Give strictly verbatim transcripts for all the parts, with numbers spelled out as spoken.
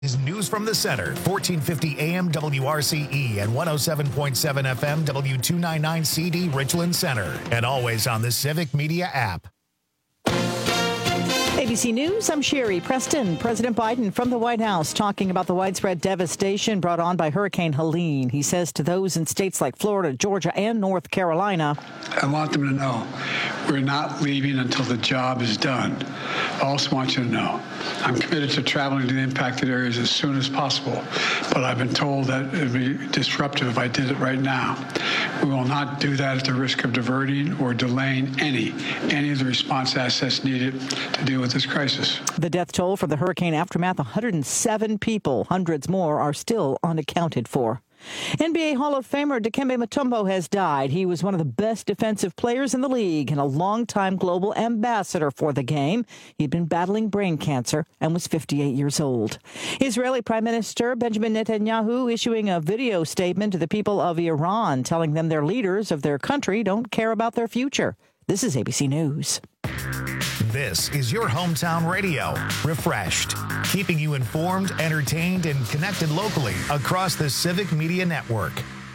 Is News from the Center, fourteen fifty A M W R C E and one oh seven point seven F M W two ninety-nine C D Richland Center, and always on the Civic Media app. A B C News, I'm Sherry Preston. President Biden from the White House talking about the widespread devastation brought on by Hurricane Helene. He says to those in states like Florida, Georgia, and North Carolina, I want them to know we're not leaving until the job is done. I also want you to know I'm committed to traveling to the impacted areas as soon as possible, but I've been told that it would be disruptive if I did it right now. We will not do that at the risk of diverting or delaying any, any of the response assets needed to deal with this crisis. The death toll for the hurricane aftermath, one hundred seven people. Hundreds more are still unaccounted for. N B A Hall of Famer Dikembe Mutombo has died. He was one of the best defensive players in the league and a longtime global ambassador for the game. He'd been battling brain cancer and was fifty-eight years old. Israeli Prime Minister Benjamin Netanyahu issuing a video statement to the people of Iran, telling them their leaders of their country don't care about their future. This is A B C News. This is your hometown radio, refreshed, keeping you informed, entertained, and connected locally across the Civic Media Network.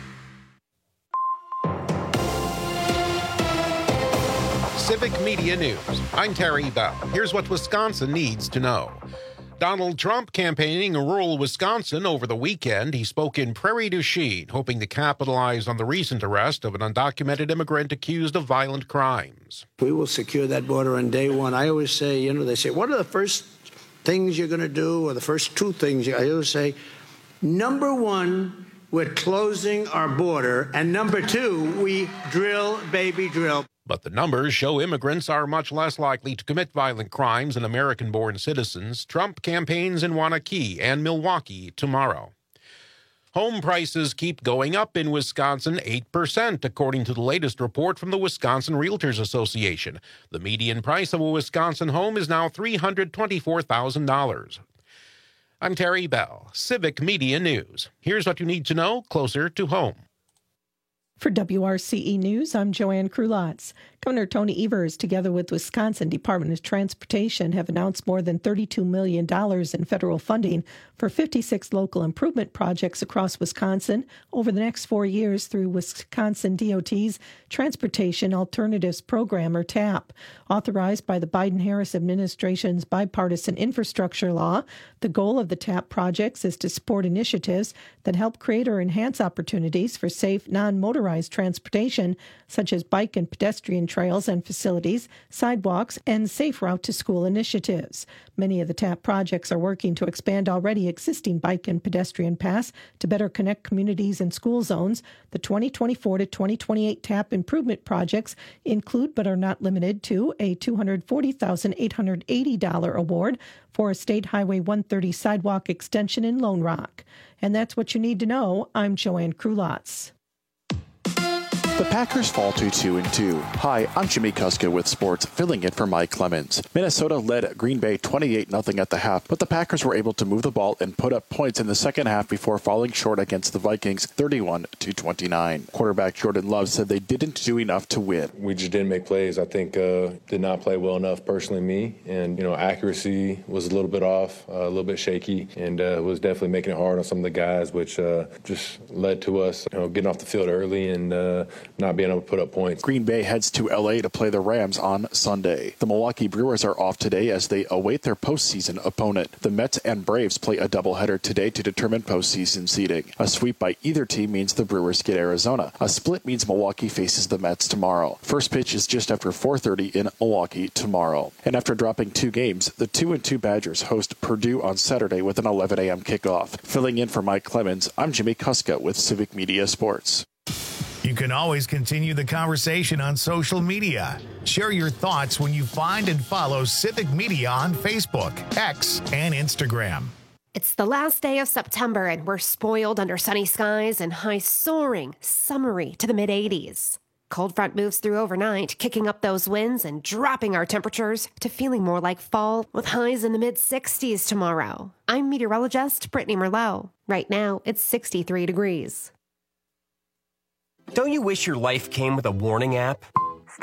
Civic Media News. I'm Terry Bell. Here's what Wisconsin needs to know. Donald Trump campaigning in rural Wisconsin over the weekend. He spoke in Prairie du Chien, hoping to capitalize on the recent arrest of an undocumented immigrant accused of violent crimes. We will secure that border on day one. I always say, you know, they say, what are the first things you're going to do, or the first two things? I always say, number one, we're closing our border, and number two, we drill, baby, drill. But the numbers show immigrants are much less likely to commit violent crimes than American-born citizens. Trump campaigns in Waunakee and Milwaukee tomorrow. Home prices keep going up in Wisconsin, eight percent, according to the latest report from the Wisconsin Realtors Association. The median price of a Wisconsin home is now three hundred twenty-four thousand dollars. I'm Terry Bell, Civic Media News. Here's what you need to know closer to home. For W R C E News, I'm Joanne Krulotz. Governor Tony Evers, together with Wisconsin Department of Transportation, have announced more than thirty-two million dollars in federal funding for fifty-six local improvement projects across Wisconsin over the next four years through Wisconsin D O T's Transportation Alternatives Program, or TAP. Authorized by the Biden-Harris administration's bipartisan infrastructure law, the goal of the TAP projects is to support initiatives that help create or enhance opportunities for safe, non-motorized transportation, such as bike and pedestrian trails and facilities, sidewalks, and safe route-to-school initiatives. Many of the TAP projects are working to expand already existing bike and pedestrian paths to better connect communities and school zones. The twenty twenty-four to twenty twenty-eight TAP improvement projects include, but are not limited to, a two hundred forty thousand eight hundred eighty dollars award for a State Highway one thirty sidewalk extension in Lone Rock. And that's what you need to know. I'm Joanne Krulotz. The Packers fall to two and two. Hi, I'm Jimmy Kuska with sports, filling in for Mike Clemens. Minnesota led Green Bay twenty-eight nothing at the half, but the Packers were able to move the ball and put up points in the second half before falling short against the Vikings thirty-one to twenty-nine. Quarterback Jordan Love said they didn't do enough to win. We just didn't make plays. I think uh, did not play well enough, personally, me. And, you know, accuracy was a little bit off, uh, a little bit shaky, and uh, was definitely making it hard on some of the guys, which uh, just led to us, you know, getting off the field early and uh, not being able to put up points. Green Bay heads to L A to play the Rams on Sunday. The Milwaukee Brewers are off today as they await their postseason opponent. The Mets and Braves play a doubleheader today to determine postseason seeding. A sweep by either team means the Brewers get Arizona. A split means Milwaukee faces the Mets tomorrow. First pitch is just after four thirty in Milwaukee tomorrow. And after dropping two games, the two and two Badgers host Purdue on Saturday with an eleven a.m. kickoff. Filling in for Mike Clemens, I'm Jimmy Kuska with Civic Media Sports. You can always continue the conversation on social media. Share your thoughts when you find and follow Civic Media on Facebook, X, and Instagram. It's the last day of September, and we're spoiled under sunny skies and highs soaring, summery to the mid eighties. Cold front moves through overnight, kicking up those winds and dropping our temperatures to feeling more like fall, with highs in the mid sixties tomorrow. I'm meteorologist Brittany Merlot. Right now, it's sixty-three degrees. Don't you wish your life came with a warning app? Stop.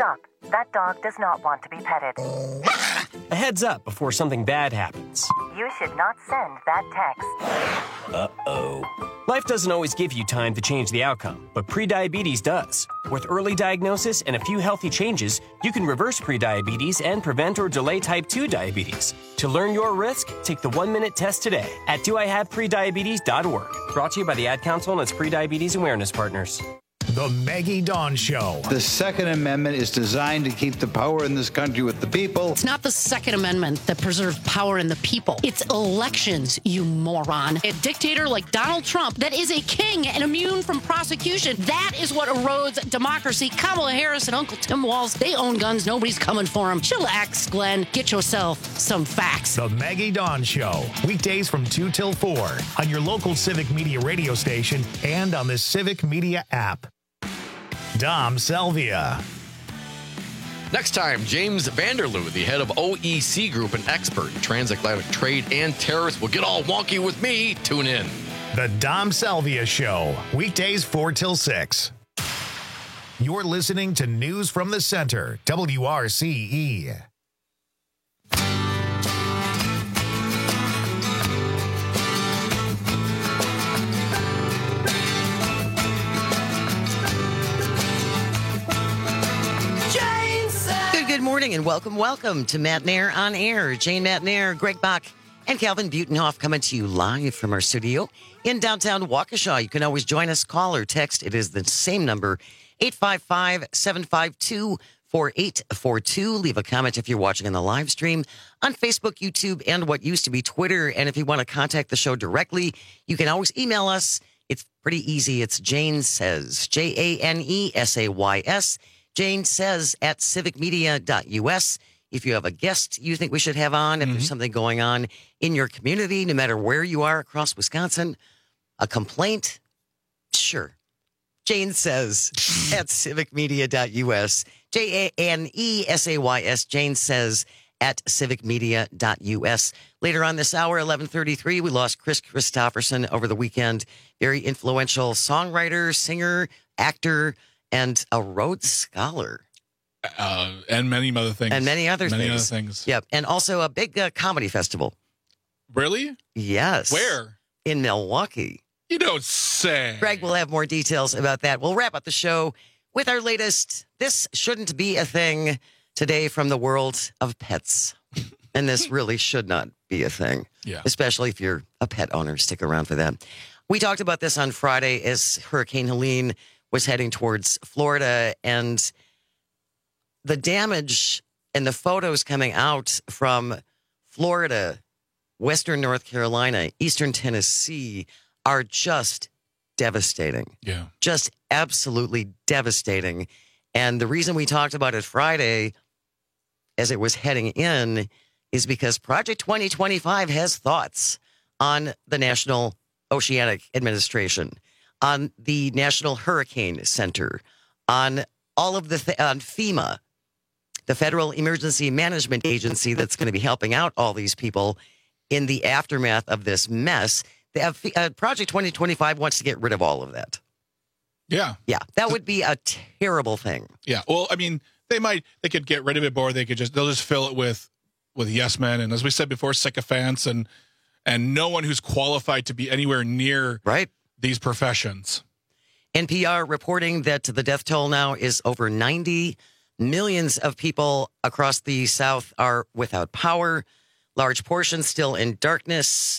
That dog does not want to be petted. A heads up before something bad happens. You should not send that text. Uh-oh. Life doesn't always give you time to change the outcome, but prediabetes does. With early diagnosis and a few healthy changes, you can reverse prediabetes and prevent or delay type two diabetes. To learn your risk, take the one-minute test today at do I have prediabetes dot org. Brought to you by the Ad Council and its Prediabetes Awareness Partners. The Maggie Dawn Show. The Second Amendment is designed to keep the power in this country with the people. It's not the Second Amendment that preserves power in the people. It's elections, you moron. A dictator like Donald Trump that is a king and immune from prosecution. That is what erodes democracy. Kamala Harris and Uncle Tim Walz, they own guns. Nobody's coming for them. Chillax, Glenn. Get yourself some facts. The Maggie Dawn Show. Weekdays from two till four on your local Civic Media radio station and on the Civic Media app. Dom Salvia. Next time, James Vanderloo, the head of O E C Group, an expert in transatlantic trade and tariffs, will get all wonky with me. Tune in. The Dom Salvia Show, weekdays four till six. You're listening to News from the Center, W R C E. Good morning and welcome, welcome to Matt Nair on Air. Jane Matt Nair, Greg Bach, and Calvin Butenhoff coming to you live from our studio in downtown Waukesha. You can always join us, call or text. It is the same number, eight five five, seven five two, four eight four two. Leave a comment if you're watching on the live stream on Facebook, YouTube, and what used to be Twitter. And if you want to contact the show directly, you can always email us. It's pretty easy. It's Jane Says, J A N E S A Y S. Jane Says at civic media dot U S. If you have a guest you think we should have on, if mm-hmm. there's something going on in your community, no matter where you are across Wisconsin, a complaint, sure. Jane Says at civic media dot U S. J A N E S A Y S. Jane Says at civic media dot U S. Later on this hour, eleven thirty-three, we lost Chris Christopherson over the weekend. Very influential songwriter, singer, actor, and a Rhodes Scholar. Uh, and many other things. And many other many things. Many other things. Yep. And also a big uh, comedy festival. Really? Yes. Where? In Milwaukee. You don't say. Greg will have more details about that. We'll wrap up the show with our latest This Shouldn't Be a Thing today from the world of pets. And this really should not be a thing. Yeah. Especially if you're a pet owner. Stick around for that. We talked about this on Friday as Hurricane Helene was heading towards Florida, and the damage and the photos coming out from Florida, Western North Carolina, Eastern Tennessee are just devastating. Yeah. Just absolutely devastating. And the reason we talked about it Friday as it was heading in is because Project twenty twenty-five has thoughts on the National Oceanic Administration, on the National Hurricane Center, on all of the, th- on FEMA, the Federal Emergency Management Agency that's going to be helping out all these people in the aftermath of this mess. The, uh, Project twenty twenty-five wants to get rid of all of that. Yeah. Yeah, that would be a terrible thing. Yeah. Well, I mean, they might, they could get rid of it, or they could just, they'll just fill it with, with yes men. And as we said before, sycophants and, and no one who's qualified to be anywhere near right. these professions. N P R reporting that the death toll now is over ninety. Millions of people across the South are without power. Large portions still in darkness.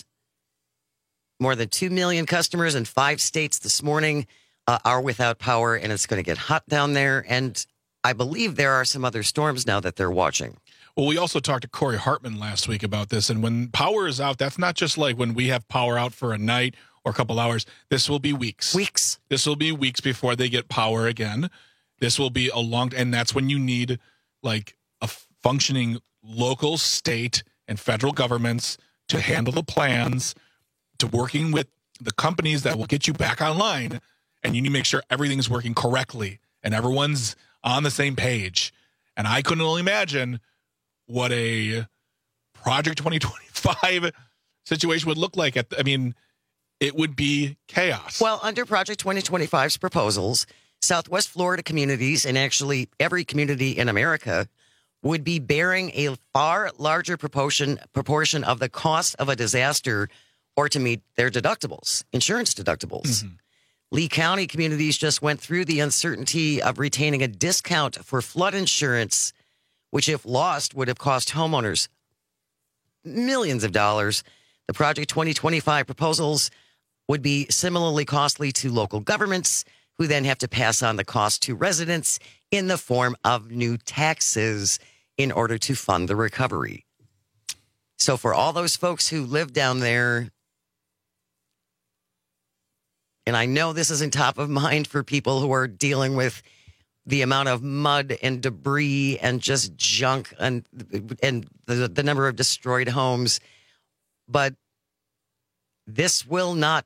More than two million customers in five states this morning uh, are without power, and it's going to get hot down there. And I believe there are some other storms now that they're watching. Well, we also talked to Corey Hartman last week about this. And when power is out, that's not just like when we have power out for a night or a couple hours. This will be weeks. Weeks. This will be weeks before they get power again. This will be a long, and that's when you need like a functioning local, state, and federal governments to handle the plans, to working with the companies that will get you back online. And you need to make sure everything's working correctly and everyone's on the same page. And I couldn't only imagine what a Project twenty twenty-five situation would look like. At the, I mean, it would be chaos. Well, under Project twenty twenty-five's proposals, Southwest Florida communities, and actually every community in America, would be bearing a far larger proportion proportion of the cost of a disaster or to meet their deductibles, insurance deductibles. Mm-hmm. Lee County communities just went through the uncertainty of retaining a discount for flood insurance, which, if lost, would have cost homeowners millions of dollars. The Project twenty twenty-five proposals would be similarly costly to local governments, who then have to pass on the cost to residents in the form of new taxes in order to fund the recovery. So for all those folks who live down there, and I know this isn't top of mind for people who are dealing with the amount of mud and debris and just junk and and the, the number of destroyed homes, but this will not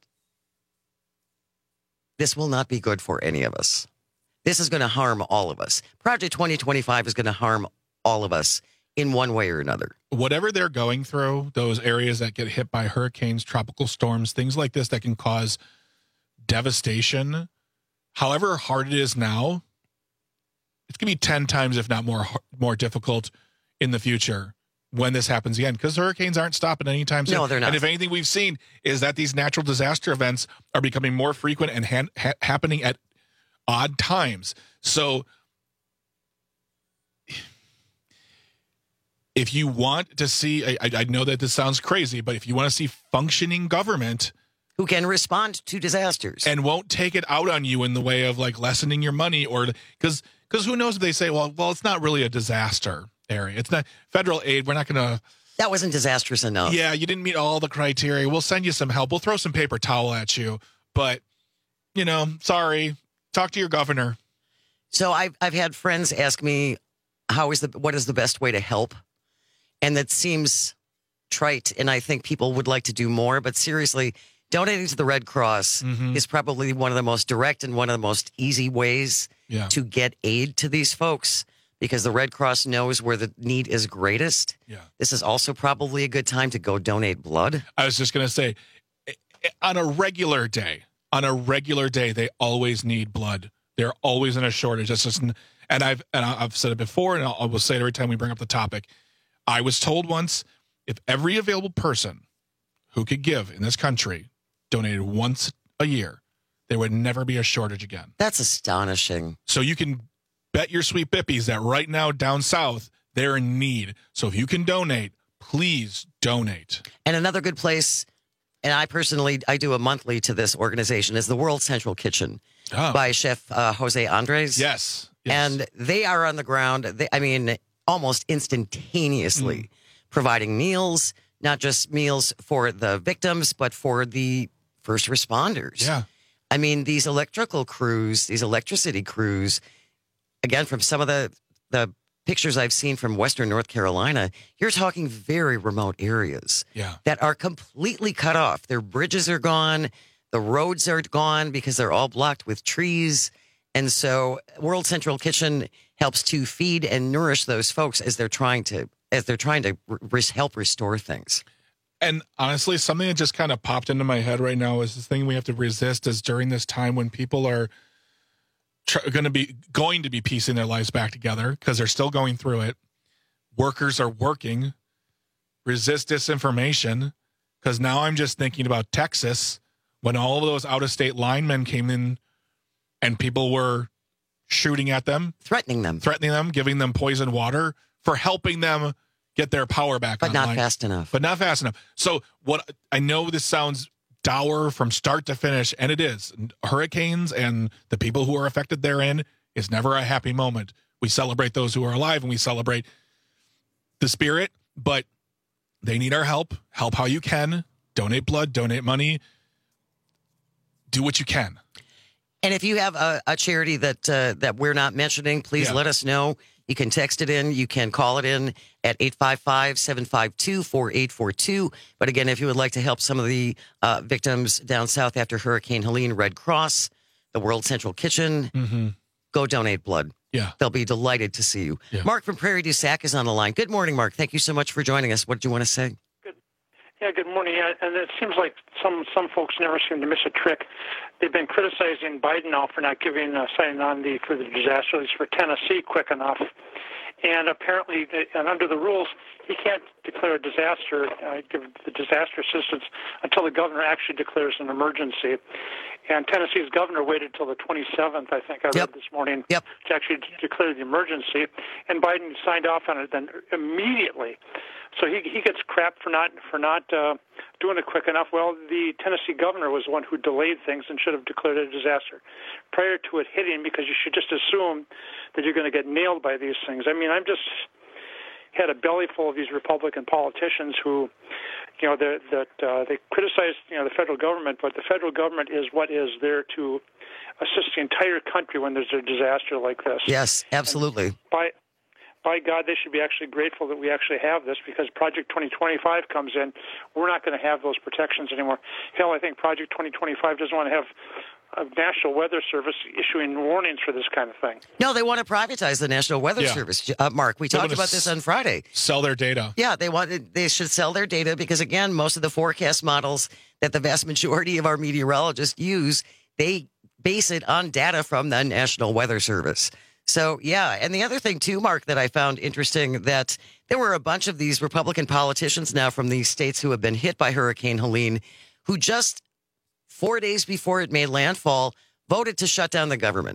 this will not be good for any of us. This is going to harm all of us. Project twenty twenty-five is going to harm all of us in one way or another. Whatever they're going through, those areas that get hit by hurricanes, tropical storms, things like this that can cause devastation, however hard it is now, it's going to be ten times, if not more, more difficult in the future when this happens again, because hurricanes aren't stopping anytime soon. No, they're not. And if anything we've seen is that these natural disaster events are becoming more frequent and ha- ha- happening at odd times. So if you want to see, I, I know that this sounds crazy, but if you want to see functioning government who can respond to disasters and won't take it out on you in the way of like lessening your money, or because because who knows if they say, well, well, it's not really a disaster area. It's not federal aid. We're not going to. That wasn't disastrous enough. Yeah, you didn't meet all the criteria. We'll send you some help. We'll throw some paper towel at you. But, you know, sorry. Talk to your governor. So I've, I've had friends ask me, how is the what is the best way to help? And that seems trite, and I think people would like to do more. But seriously, donating to the Red Cross mm-hmm. is probably one of the most direct and one of the most easy ways yeah. to get aid to these folks, because the Red Cross knows where the need is greatest. Yeah. This is also probably a good time to go donate blood. I was just going to say, on a regular day, on a regular day, they always need blood. They're always in a shortage. That's just, and I've and I've said it before, and I will say it every time we bring up the topic. I was told once, if every available person who could give in this country donated once a year, there would never be a shortage again. That's astonishing. So you can bet your sweet bippies that right now down south, they're in need. So if you can donate, please donate. And another good place, and I personally, I do a monthly to this organization, is the World Central Kitchen oh. by Chef uh, Jose Andres. Yes, yes. And they are on the ground, they, I mean, almost instantaneously mm. providing meals, not just meals for the victims, but for the first responders. Yeah. I mean, these electrical crews, these electricity crews, again, from some of the, the pictures I've seen from Western North Carolina, you're talking very remote areas yeah. that are completely cut off. Their bridges are gone. The roads are gone because they're all blocked with trees. And so World Central Kitchen helps to feed and nourish those folks as they're trying to as they're trying to re- help restore things. And honestly, something that just kind of popped into my head right now is this thing we have to resist is during this time when people are tr- going to be going to be piecing their lives back together because they're still going through it. Workers are working. Resist disinformation, because now I'm just thinking about Texas when all of those out-of-state linemen came in and people were shooting at them, threatening them, threatening them, giving them poison water for helping them get their power back but online. not fast enough. But not fast enough. So what I know this sounds dour from start to finish, and it is. Hurricanes and the people who are affected therein is never a happy moment. We celebrate those who are alive and we celebrate the spirit, but they need our help. Help how you can. Donate blood, donate money. Do what you can. And if you have a, a charity that uh, that we're not mentioning, please yeah. let us know. You can text it in. You can call it in at eight five five, seven five two, four eight four two. But again, if you would like to help some of the uh, victims down south after Hurricane Helene, Red Cross, the World Central Kitchen, mm-hmm. go donate blood. Yeah. They'll be delighted to see you. Yeah. Mark from Prairie du Sac is on the line. Good morning, Mark. Thank you so much for joining us. What did you want to say? Good. Yeah, good morning. Yeah, and it seems like some some folks never seem to miss a trick. They've been criticizing Biden now for not giving uh, signing on the for the disaster relief for Tennessee quick enough. And apparently, and under the rules, he can't declare a disaster, uh, give the disaster assistance until the governor actually declares an emergency. And Tennessee's governor waited till the twenty-seventh, I think I read yep. this morning, yep. to actually declare the emergency. And Biden signed off on it then immediately. So he he gets crap for not for not uh, doing it quick enough. Well, the Tennessee governor was the one who delayed things and should have declared it a disaster prior to it hitting, because you should just assume that you're going to get nailed by these things. I mean, I'm just had a belly full of these Republican politicians who, you know, that uh, they criticize, you know, the federal government, but the federal government is what is there to assist the entire country when there's a disaster like this. Yes, absolutely. And by by God, they should be actually grateful that we actually have this, because Project twenty twenty-five comes in. We're not going to have those protections anymore. Hell, I think Project twenty twenty-five doesn't want to have a National Weather Service issuing warnings for this kind of thing. No, they want to privatize the National Weather Yeah. Service. Uh, Mark, we They talked wanna about this on Friday. Sell their data. Yeah, they want they should sell their data because, again, most of the forecast models that the vast majority of our meteorologists use, they base it on data from the National Weather Service. So, yeah, and the other thing, too, Mark, that I found interesting, that there were a bunch of these Republican politicians now from these states who have been hit by Hurricane Helene who just four days before it made landfall voted to shut down the government.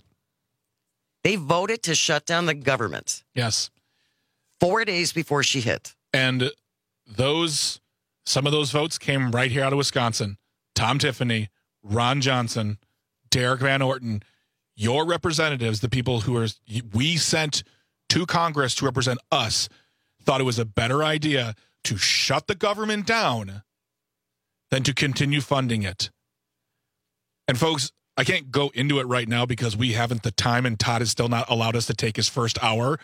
They voted to shut down the government. Yes. Four days before she hit. And those, some of those votes came right here out of Wisconsin. Tom Tiffany, Ron Johnson, Derek Van Orton, your representatives, the people who are we sent to Congress to represent us, thought it was a better idea to shut the government down than to continue funding it. And folks, I can't go into it right now because we haven't the time, and Todd has still not allowed us to take his first hour.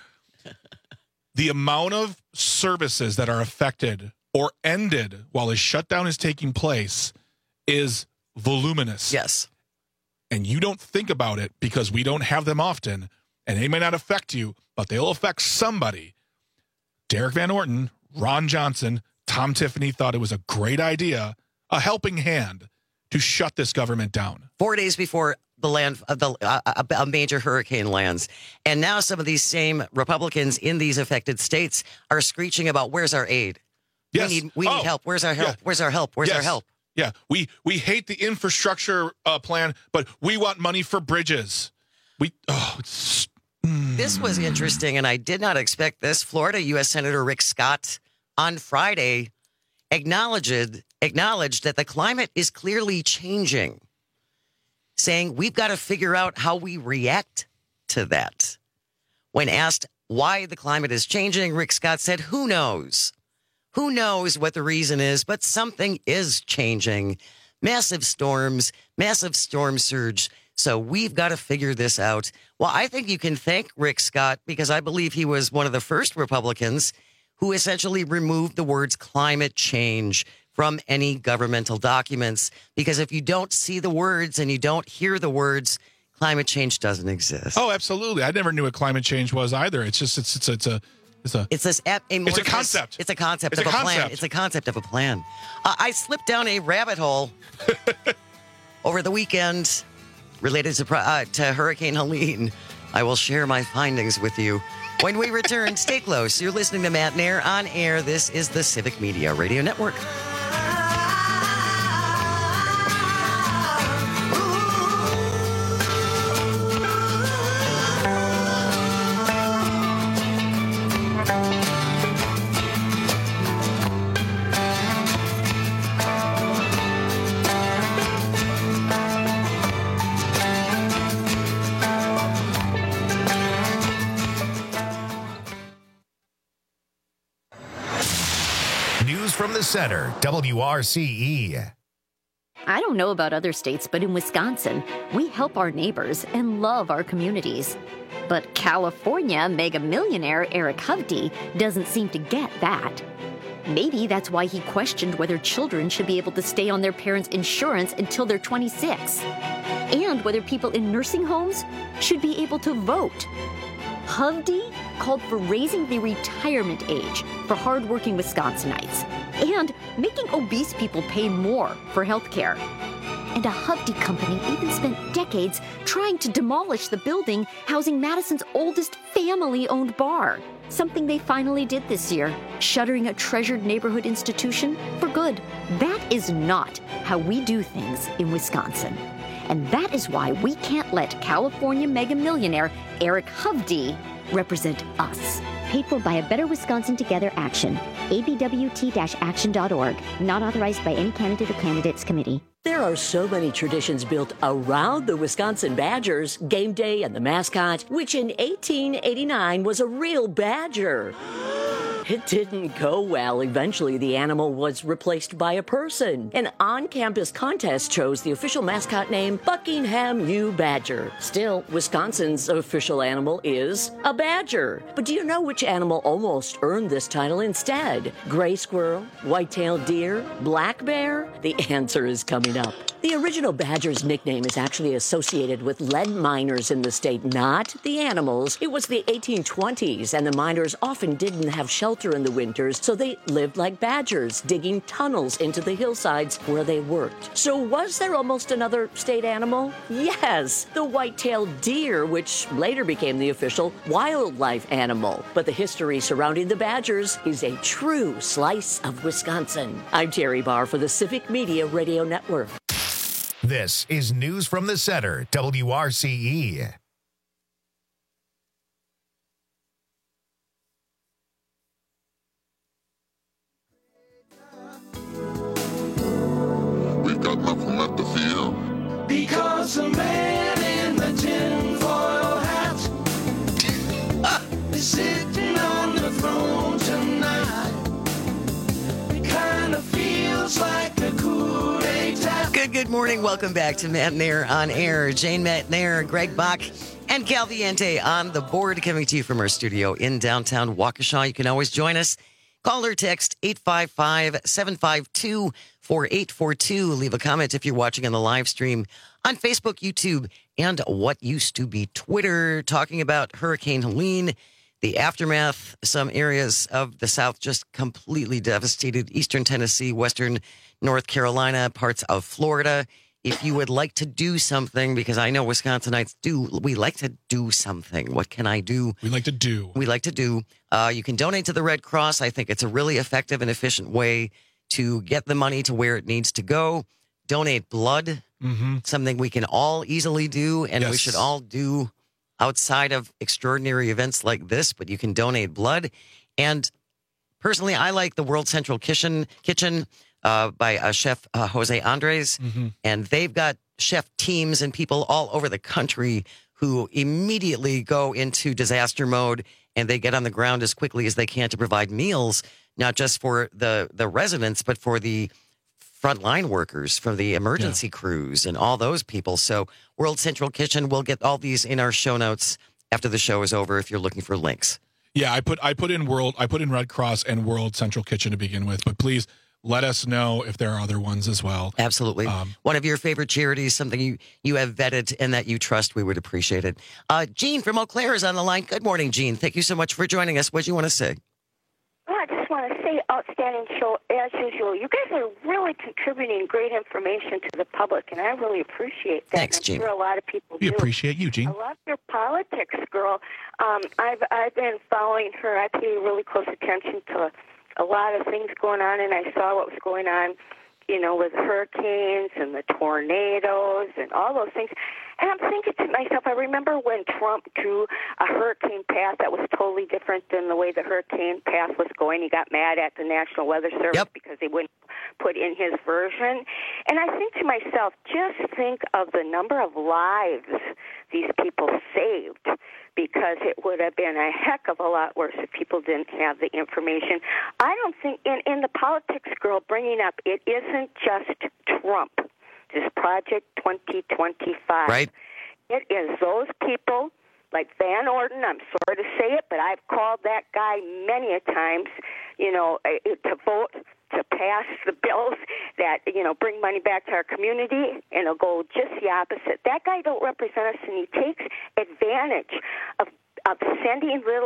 The amount of services that are affected or ended while a shutdown is taking place is voluminous. Yes. And you don't think about it because we don't have them often, and they may not affect you, but they'll affect somebody. Derek Van Orton, Ron Johnson, Tom Tiffany thought it was a great idea, a helping hand to shut this government down. Four days before the land, uh, the uh, a major hurricane lands, and now some of these same Republicans in these affected states are screeching about, "Where's our aid? Yes. We need, we oh. need help. Where's our help? Yeah. Where's our help? Where's yes. our help?" Yeah, we we hate the infrastructure uh, plan, but we want money for bridges. We oh, it's, mm. This was interesting, and I did not expect this. Florida U S Senator Rick Scott on Friday acknowledged acknowledged that the climate is clearly changing, saying we've got to figure out how we react to that. When asked why the climate is changing, Rick Scott said, "Who knows? Who knows what the reason is, but something is changing. Massive storms, massive storm surge. So we've got to figure this out." Well, I think you can thank Rick Scott because I believe he was one of the first Republicans who essentially removed the words climate change from any governmental documents. Because if you don't see the words and you don't hear the words, climate change doesn't exist. Oh, absolutely. I never knew what climate change was either. It's just, it's, it's, it's a, It's a it's this ap- it's a concept. It's a concept it's of a, a, concept. plan. It's a concept of a plan. Uh, I slipped down a rabbit hole over the weekend related to uh, to Hurricane Helene. I will share my findings with you when we return. Stay close. You're listening to Matt Nair on air. This is the Civic Media Radio Network. News from the center, W R C E. I don't know about other states, but in Wisconsin, we help our neighbors and love our communities. But California mega millionaire Eric Hovde doesn't seem to get that. Maybe that's why he questioned whether children should be able to stay on their parents' insurance until they're twenty-six, and whether people in nursing homes should be able to vote. Hovde called for raising the retirement age for hardworking Wisconsinites. and making obese people pay more for health care. And a Hovde company even spent decades trying to demolish the building housing Madison's oldest family-owned bar. Something they finally did this year, shuttering a treasured neighborhood institution for good. That is not how we do things in Wisconsin. And that is why we can't let California mega millionaire Eric Hovde represent us. Paid for by a Better Wisconsin Together Action. A B W T action dot org. Not authorized by any candidate or candidates committee. There are so many traditions built around the Wisconsin Badgers, game day and the mascot, which in eighteen eighty-nine was a real badger. It didn't go well. Eventually, the animal was replaced by a person. An on-campus contest chose the official mascot name Buckingham U. Badger. Still, Wisconsin's official animal is a badger. But do you know which animal almost earned this title instead? Gray squirrel, white-tailed deer, black bear? The answer is coming up. The original badger's nickname is actually associated with lead miners in the state, not the animals. It was the eighteen twenties, and the miners often didn't have shelter in the winters, so they lived like badgers, digging tunnels into the hillsides where they worked. So was there almost another state animal? Yes, the white-tailed deer, which later became the official wildlife animal. But the history surrounding the Badgers is a true slice of Wisconsin. I'm Terry Barr for the Civic Media Radio Network. This is News from the Center, W R C E. We've got nothing left to fear. Because the man in the tinfoil hat is sitting on the throne tonight. It kind of feels like a coup d'etat. Good, good morning. Welcome back to Matt Nair on Air. Jane Matt Nair, Greg Bach, and Cal Viente on the board, coming to you from our studio in downtown Waukesha. You can always join us. Call or text eight five five, seven five two, four eight four two. Leave a comment if you're watching on the live stream on Facebook, YouTube, and what used to be Twitter, talking about Hurricane Helene, the aftermath. Some areas of the South just completely devastated. Eastern Tennessee, Western North Carolina, parts of Florida. If you would like to do something, because I know Wisconsinites do, we like to do something. What can I do? We like to do. We like to do. Uh, you can donate to the Red Cross. I think it's a really effective and efficient way to get the money to where it needs to go. Donate blood, mm-hmm. something we can all easily do, and yes. we should all do outside of extraordinary events like this, but you can donate blood. And personally, I like the World Central Kitchen, Kitchen uh, by uh, Chef uh, Jose Andres, mm-hmm. and they've got chef teams and people all over the country who immediately go into disaster mode, and they get on the ground as quickly as they can to provide meals, not just for the, the residents, but for the frontline workers, for the emergency yeah. crews and all those people. So World Central Kitchen, we'll get all these in our show notes after the show is over if you're looking for links. Yeah, I put I put in World I put in Red Cross and World Central Kitchen to begin with, but please let us know if there are other ones as well. Absolutely. Um, One of your favorite charities, something you, you have vetted and that you trust, we would appreciate it. Uh, Jean from Eau Claire is on the line. Good morning, Jean. Thank you so much for joining us. What do you want to say? Well, I just want to say, outstanding show as usual. You guys are really contributing great information to the public, and I really appreciate that. Thanks, Jean. I'm sure a lot of people we do. appreciate you, Jean. I love your politics, girl. Um, I've I've been following her. I pay really close attention to a lot of things going on, and I saw what was going on, you know, with hurricanes and the tornadoes and all those things. And I'm thinking to myself, I remember when Trump drew a hurricane path that was totally different than the way the hurricane path was going. He got mad at the National Weather Service yep. because they wouldn't put in his version. And I think to myself, just think of the number of lives these people saved, because it would have been a heck of a lot worse if people didn't have the information. I don't think, in, in the politics, girl, bringing up, it isn't just Trump, this Project twenty twenty-five. Right. It is those people like Van Orden. I'm sorry to say it, but I've called that guy many a times, you know, to vote to pass the bills that, you know, bring money back to our community, and it'll go just the opposite. That guy don't represent us, and he takes advantage of of sending little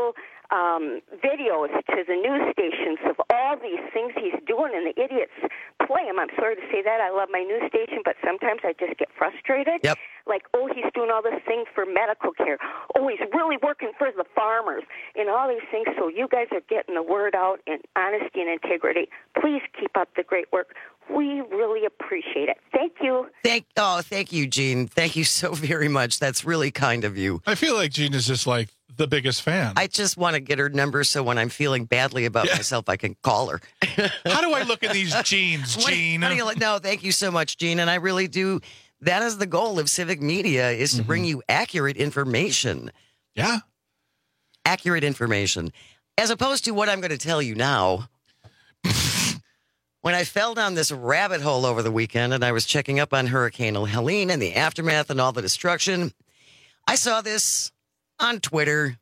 um, videos to the news stations of all these things he's doing, and the idiots play him. I'm sorry to say that. I love my news station, but sometimes I just get frustrated. Yep. Like, oh, he's doing all this thing for medical care. Oh, he's really working for the farmers and all these things. So you guys are getting the word out in honesty and integrity. Please keep up the great work. We really appreciate it. Thank you. Thank oh, thank you, Gene. Thank you so very much. That's really kind of you. I feel like Gene is just like the biggest fan. I just want to get her number so when I'm feeling badly about yeah. myself, I can call her. How do I look at these jeans, Gene? What, what do you, no, thank you so much, Gene. And I really do. That is the goal of Civic Media, is to mm-hmm. bring you accurate information. Yeah. Accurate information. As opposed to what I'm going to tell you now. When I fell down this rabbit hole over the weekend and I was checking up on Hurricane Helene and the aftermath and all the destruction, I saw this on Twitter.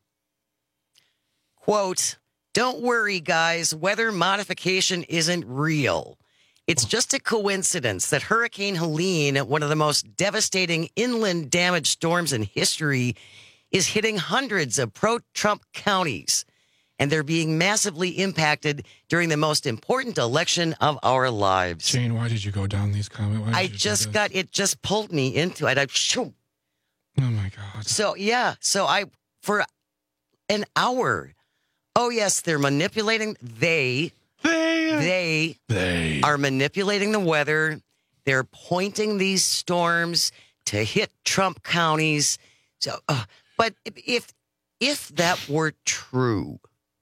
Quote, "Don't worry, guys. Weather modification isn't real. It's just a coincidence that Hurricane Helene, one of the most devastating inland damage storms in history, is hitting hundreds of pro-Trump counties. And they're being massively impacted during the most important election of our lives." Jane, why did you go down these comments? I just got, it just pulled me into it. I, shoo. Oh, my God. So, yeah. So I, for an hour, oh, yes, they're manipulating. They, they, they, they are manipulating the weather. They're pointing these storms to hit Trump counties. So, uh, but if, if that were true,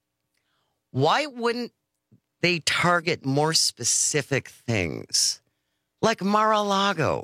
why wouldn't they target more specific things like Mar-a-Lago?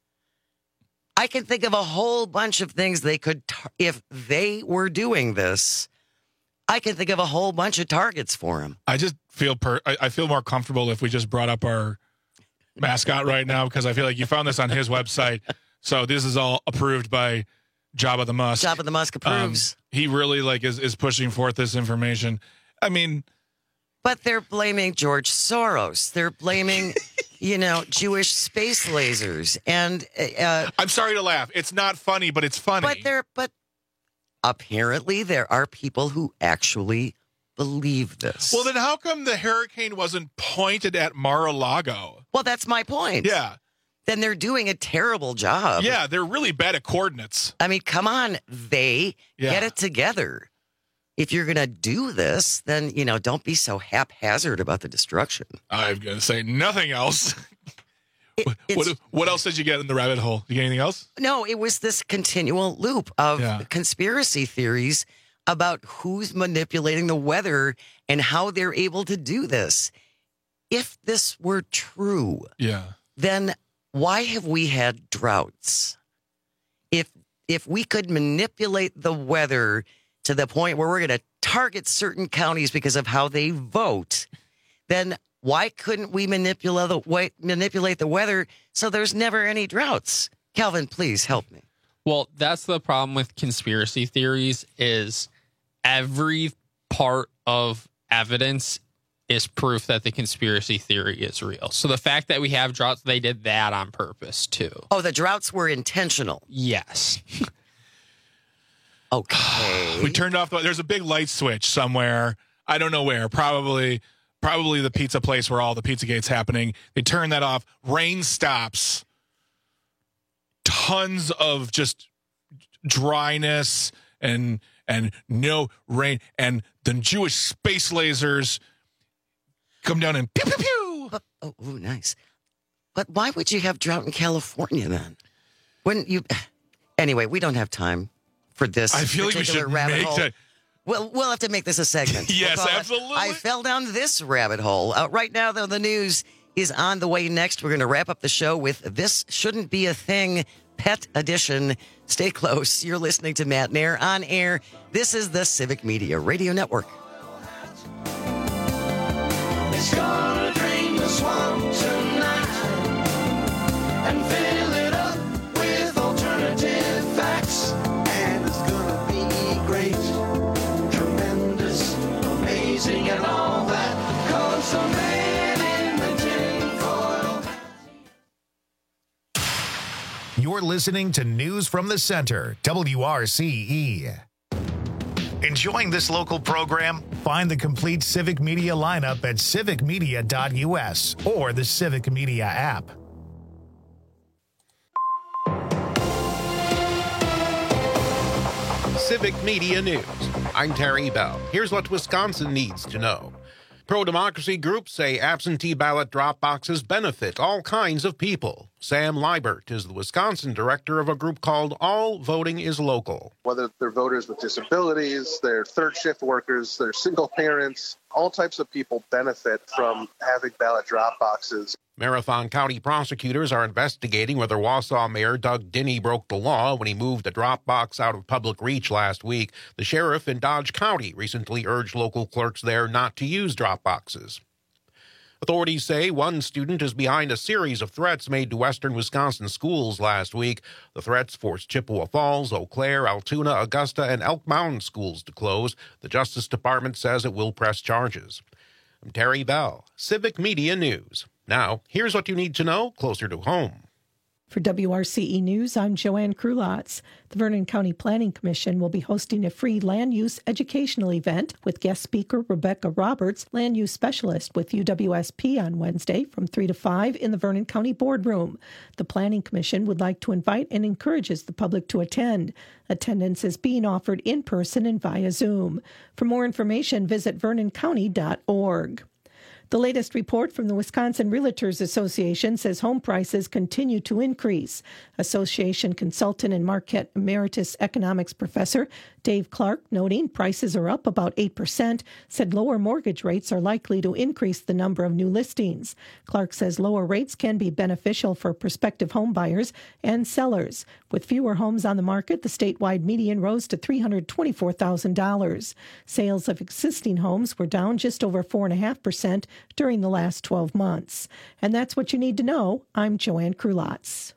I can think of a whole bunch of things they could, tar- if they were doing this, I can think of a whole bunch of targets for them. I just feel per- I, I feel more comfortable if we just brought up our mascot right now, because I feel like you found this on his website. So this is all approved by Jabba the Musk. Jabba the Musk approves. Um, he really like is, is pushing forth this information. I mean, but they're blaming George Soros. They're blaming, you know, Jewish space lasers. And uh, I'm sorry to laugh. It's not funny, but it's funny. But there, but apparently there are people who actually believe this. Well, then how come the hurricane wasn't pointed at Mar-a-Lago? Well, that's my point. Yeah. Then they're doing a terrible job. Yeah, they're really bad at coordinates. I mean, come on, they yeah. get it together. If you're going to do this, then, you know, don't be so haphazard about the destruction. I'm going to say nothing else. It, what, what else did you get in the rabbit hole? Did you get anything else? No, it was this continual loop of yeah. conspiracy theories about who's manipulating the weather and how they're able to do this. If this were true, yeah, then why have we had droughts? If if we could manipulate the weather to the point where we're going to target certain counties because of how they vote, then why couldn't we manipulate the, way, manipulate the weather so there's never any droughts? Calvin, please help me. Well, that's the problem with conspiracy theories is every part of evidence is proof that the conspiracy theory is real. So the fact that we have droughts, they did that on purpose, too. Oh, the droughts were intentional? Yes. Okay. We turned off the, there's a big light switch somewhere. I don't know where. Probably probably the pizza place where all the Pizzagate's happening. They turn that off. Rain stops. Tons of just dryness and and no rain. And the Jewish space lasers come down and pew pew pew. Oh, oh, oh nice. But why would you have drought in California then? Wouldn't you? Anyway, we don't have time for this I feel like we should rabbit make hole. that. We'll, we'll have to make this a segment. Yes, we'll absolutely. I fell down this rabbit hole. Uh, right now, though, the news is on the way next. We're going to wrap up the show with This Shouldn't Be a Thing, Pet Edition. Stay close. You're listening to Matt Nair on air. This is the Civic Media Radio Network. It's gonna drain the swamp tonight and fill it up with alternative facts. And it's gonna be great, tremendous, amazing, and all that. Cause the man in the tinfoil. You're listening to News from the Center, W R C E. Enjoying this local program? Find the complete Civic Media lineup at civic media dot u s or the Civic Media app. Civic Media News. I'm Terry Bell. Here's what Wisconsin needs to know. Pro-democracy groups say absentee ballot drop boxes benefit all kinds of people. Sam Liebert is the Wisconsin director of a group called All Voting is Local. Whether they're voters with disabilities, they're third shift workers, they're single parents, all types of people benefit from having ballot drop boxes. Marathon County prosecutors are investigating whether Wausau Mayor Doug Dinney broke the law when he moved a drop box out of public reach last week. The sheriff in Dodge County recently urged local clerks there not to use drop boxes. Authorities say one student is behind a series of threats made to western Wisconsin schools last week. The threats forced Chippewa Falls, Eau Claire, Altoona, Augusta, and Elk Mountain schools to close. The Justice Department says it will press charges. I'm Terry Bell, Civic Media News. Now, here's what you need to know closer to home. For W R C E News, I'm Joanne Krulotz. The Vernon County Planning Commission will be hosting a free land use educational event with guest speaker Rebecca Roberts, land use specialist with U W S P, on Wednesday from three to five in the Vernon County Boardroom. The Planning Commission would like to invite and encourages the public to attend. Attendance is being offered in person and via Zoom. For more information, visit vernon county dot org. The latest report from the Wisconsin Realtors Association says home prices continue to increase. Association consultant and Marquette Emeritus Economics Professor Dave Clark, noting prices are up about eight percent, said lower mortgage rates are likely to increase the number of new listings. Clark says lower rates can be beneficial for prospective home buyers and sellers. With fewer homes on the market, the statewide median rose to three hundred twenty-four thousand dollars. Sales of existing homes were down just over four point five percent during the last twelve months. And that's what you need to know. I'm Joanne Krulotz.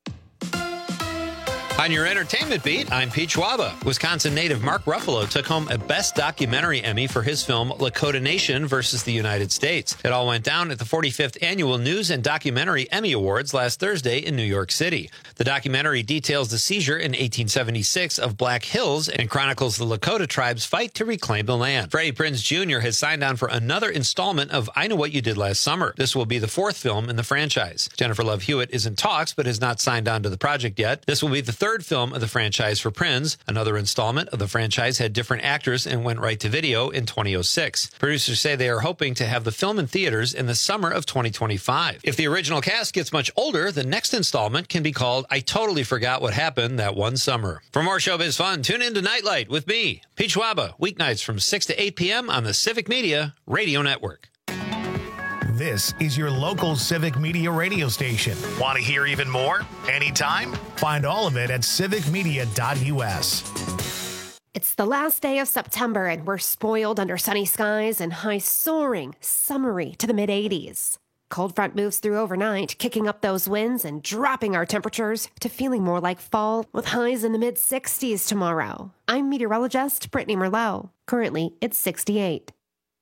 On your entertainment beat, I'm Pete Schwaba. Wisconsin native Mark Ruffalo took home a Best Documentary Emmy for his film Lakota Nation versus the United States. It all went down at the forty-fifth Annual News and Documentary Emmy Awards last Thursday in New York City. The documentary details the seizure in eighteen seventy-six of Black Hills and chronicles the Lakota tribe's fight to reclaim the land. Freddie Prinze Junior has signed on for another installment of I Know What You Did Last Summer. This will be the fourth film in the franchise. Jennifer Love Hewitt is in talks but has not signed on to the project yet. This will be the third film of the franchise for Prinze. Another installment of the franchise had different actors and went right to video in twenty oh six. Producers say they are hoping to have the film in theaters in the summer of twenty twenty-five. If the original cast gets much older, the next installment can be called I Totally Forgot What Happened That One Summer. For more showbiz fun, tune in to Nightlight with me, Pete Schwaba, weeknights from six to eight p.m. on the Civic Media Radio Network. This is your local Civic Media radio station. Want to hear even more? Anytime? Find all of it at civic media dot u s. It's the last day of September, and we're spoiled under sunny skies and highs soaring, summery to the mid eighties. Cold front moves through overnight, kicking up those winds and dropping our temperatures to feeling more like fall, with highs in the mid sixties tomorrow. I'm meteorologist Brittany Merlot. Currently, it's sixty-eight.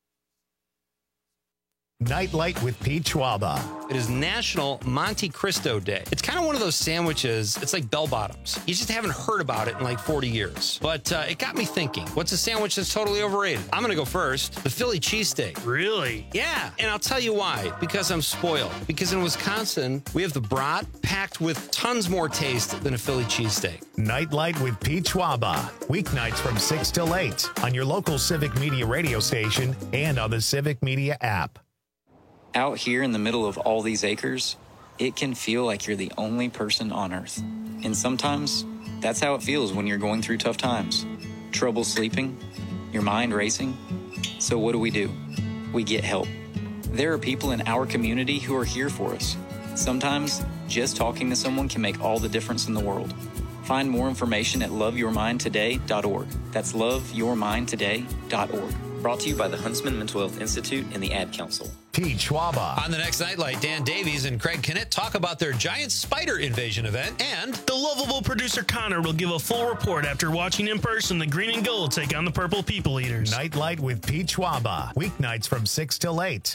Nightlight with Pete Schwaba. It is National Monte Cristo Day. It's kind of one of those sandwiches, it's like bell bottoms. You just haven't heard about it in like forty years. But uh, it got me thinking, what's a sandwich that's totally overrated? I'm going to go first. The Philly cheesesteak. Really? Yeah. And I'll tell you why. Because I'm spoiled. Because in Wisconsin, we have the brat packed with tons more taste than a Philly cheesesteak. Nightlight with Pete Schwaba. Weeknights from six till eight on your local Civic Media radio station and on the Civic Media app. Out here in the middle of all these acres, it can feel like you're the only person on Earth. And sometimes, that's how it feels when you're going through tough times. Trouble sleeping, your mind racing. So what do we do? We get help. There are people in our community who are here for us. Sometimes, just talking to someone can make all the difference in the world. Find more information at love your mind today dot org. That's love your mind today dot org. Brought to you by the Huntsman Mental Health Institute and the Ad Council. Pete Schwaba. On the next Nightlight, Dan Davies and Craig Kennett talk about their giant spider invasion event, and the lovable producer Connor will give a full report after watching in person the Green and Gold take on the Purple People Eaters. Nightlight with Pete Schwaba. Weeknights from six till eight.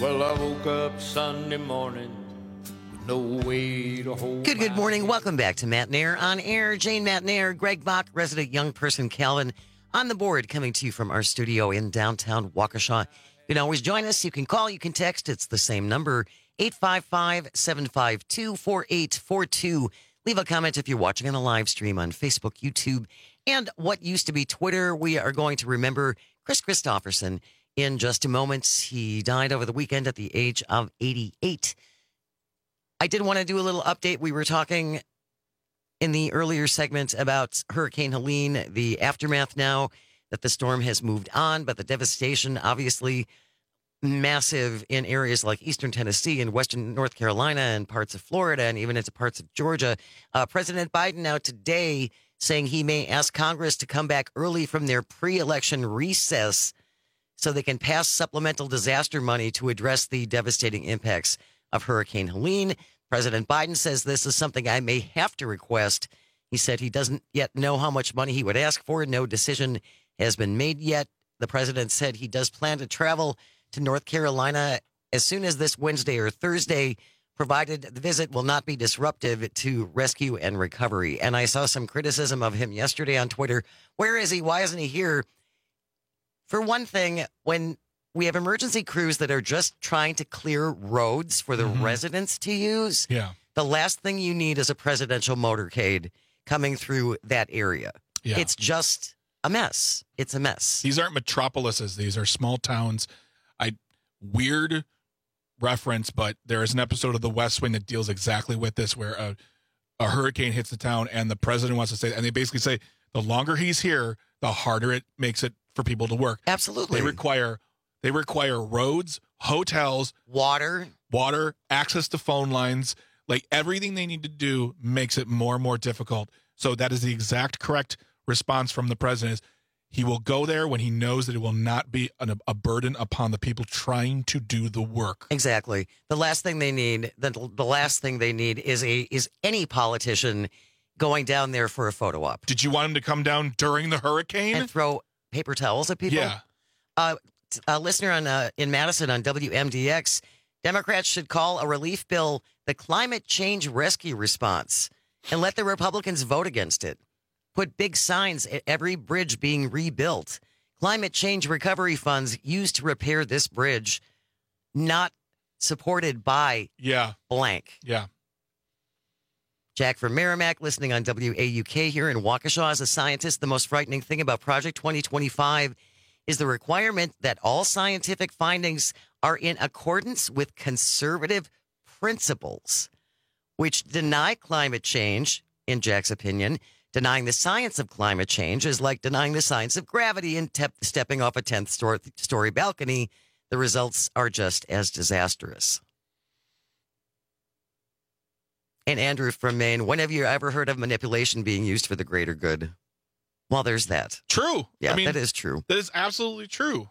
Well, I woke up Sunday morning with no way to hold. Good, good morning. Welcome back to Matt Nair on Air. Jane Matt Nair, Greg Bach, resident young person Calvin on the board, coming to you from our studio in downtown Waukesha. You can always join us. You can call, you can text. It's the same number, eight five five, seven five two, four eight four two. Leave a comment if you're watching on a live stream on Facebook, YouTube, and what used to be Twitter. We are going to remember Chris Christopherson in just a moment. He died over the weekend at the age of eighty-eight. I did want to do a little update. We were talking in the earlier segment about Hurricane Helene, the aftermath now that the storm has moved on, but the devastation obviously massive in areas like eastern Tennessee and western North Carolina and parts of Florida and even into parts of Georgia. Uh, President Biden now today saying he may ask Congress to come back early from their pre-election recess so they can pass supplemental disaster money to address the devastating impacts of Hurricane Helene. President Biden says this is something I may have to request. He said he doesn't yet know how much money he would ask for. No decision has been made yet. The president said he does plan to travel to North Carolina as soon as this Wednesday or Thursday, provided the visit will not be disruptive to rescue and recovery. And I saw some criticism of him yesterday on Twitter. Where is he? Why isn't he here? For one thing, when we have emergency crews that are just trying to clear roads for the mm-hmm. residents to use, yeah. the last thing you need is a presidential motorcade coming through that area. Yeah. It's just a mess. It's a mess. These aren't metropolises. These are small towns. I weird reference, but there is an episode of The West Wing that deals exactly with this, where a, a hurricane hits the town and the president wants to say, and they basically say, the longer he's here, the harder it makes it for people to work. Absolutely. They require they require roads, hotels, water, water, access to phone lines. Like, everything they need to do makes it more and more difficult. So that is the exact correct response from the president. Is he will go there when he knows that it will not be an, a burden upon the people trying to do the work. Exactly. The last thing they need, the, the last thing they need is a is any politician going down there for a photo op. Did you want him to come down during the hurricane and throw paper towels at people? Yeah. Uh, a listener on uh, in Madison on W M D X, Democrats should call a relief bill the Climate Change Rescue Response and let the Republicans vote against it. Put big signs at every bridge being rebuilt. Climate change recovery funds used to repair this bridge, not supported by yeah. blank. Yeah. Jack from Merrimack, listening on W A U K here in Waukesha. As a scientist, the most frightening thing about Project twenty twenty-five is the requirement that all scientific findings are in accordance with conservative principles, which deny climate change, in Jack's opinion. Denying the science of climate change is like denying the science of gravity and te- stepping off a tenth story, story balcony. The results are just as disastrous. And Andrew from Maine, when have you ever heard of manipulation being used for the greater good? Well, there's that. True. Yeah, I mean, that is true. That is absolutely true.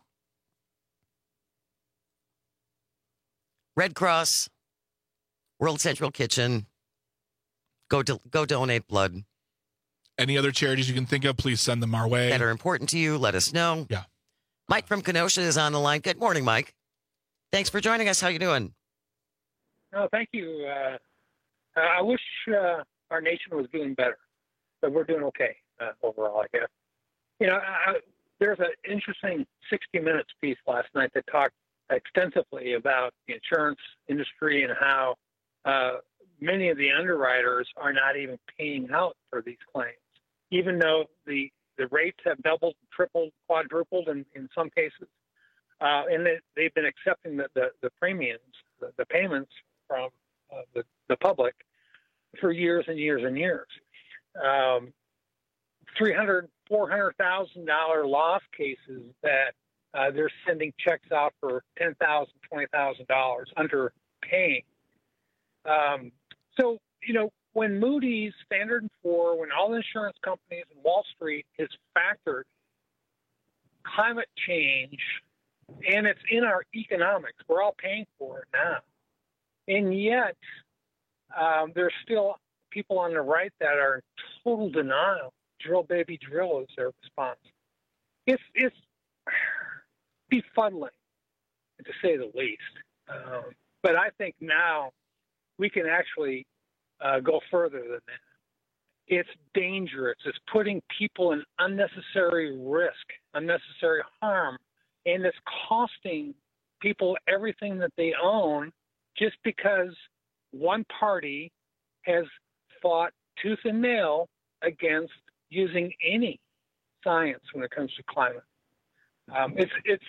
Red Cross, World Central Kitchen, go do, go donate blood. Any other charities you can think of, please send them our way. That are important to you, let us know. Yeah. Mike from Kenosha is on the line. Good morning, Mike. Thanks for joining us. How you doing? Oh, thank you. Uh, I wish uh, our nation was doing better, but we're doing okay uh, overall, I guess. You know, I, there's an interesting sixty minutes piece last night that talked extensively about the insurance industry and how uh, many of the underwriters are not even paying out for these claims, even though the, the rates have doubled, tripled, quadrupled in, in some cases. Uh, and they, they've been accepting the, the, the premiums, the, the payments from uh, the, the public for years and years and years. Um, three hundred thousand dollars, four hundred thousand dollars loss cases that uh, they're sending checks out for ten thousand dollars, twenty thousand dollars underpaying. Um, so, you know, when Moody's, Standard and Poor's, when all insurance companies and Wall Street has factored climate change, and it's in our economics, we're all paying for it now. And yet, um, there's still people on the right that are in total denial. Drill, baby, drill is their response. It's, it's befuddling, to say the least. Um, but I think now we can actually uh, go further than that. It's dangerous. It's putting people in unnecessary risk, unnecessary harm, and it's costing people everything that they own just because one party has fought tooth and nail against using any science when it comes to climate. Um, it's, it's,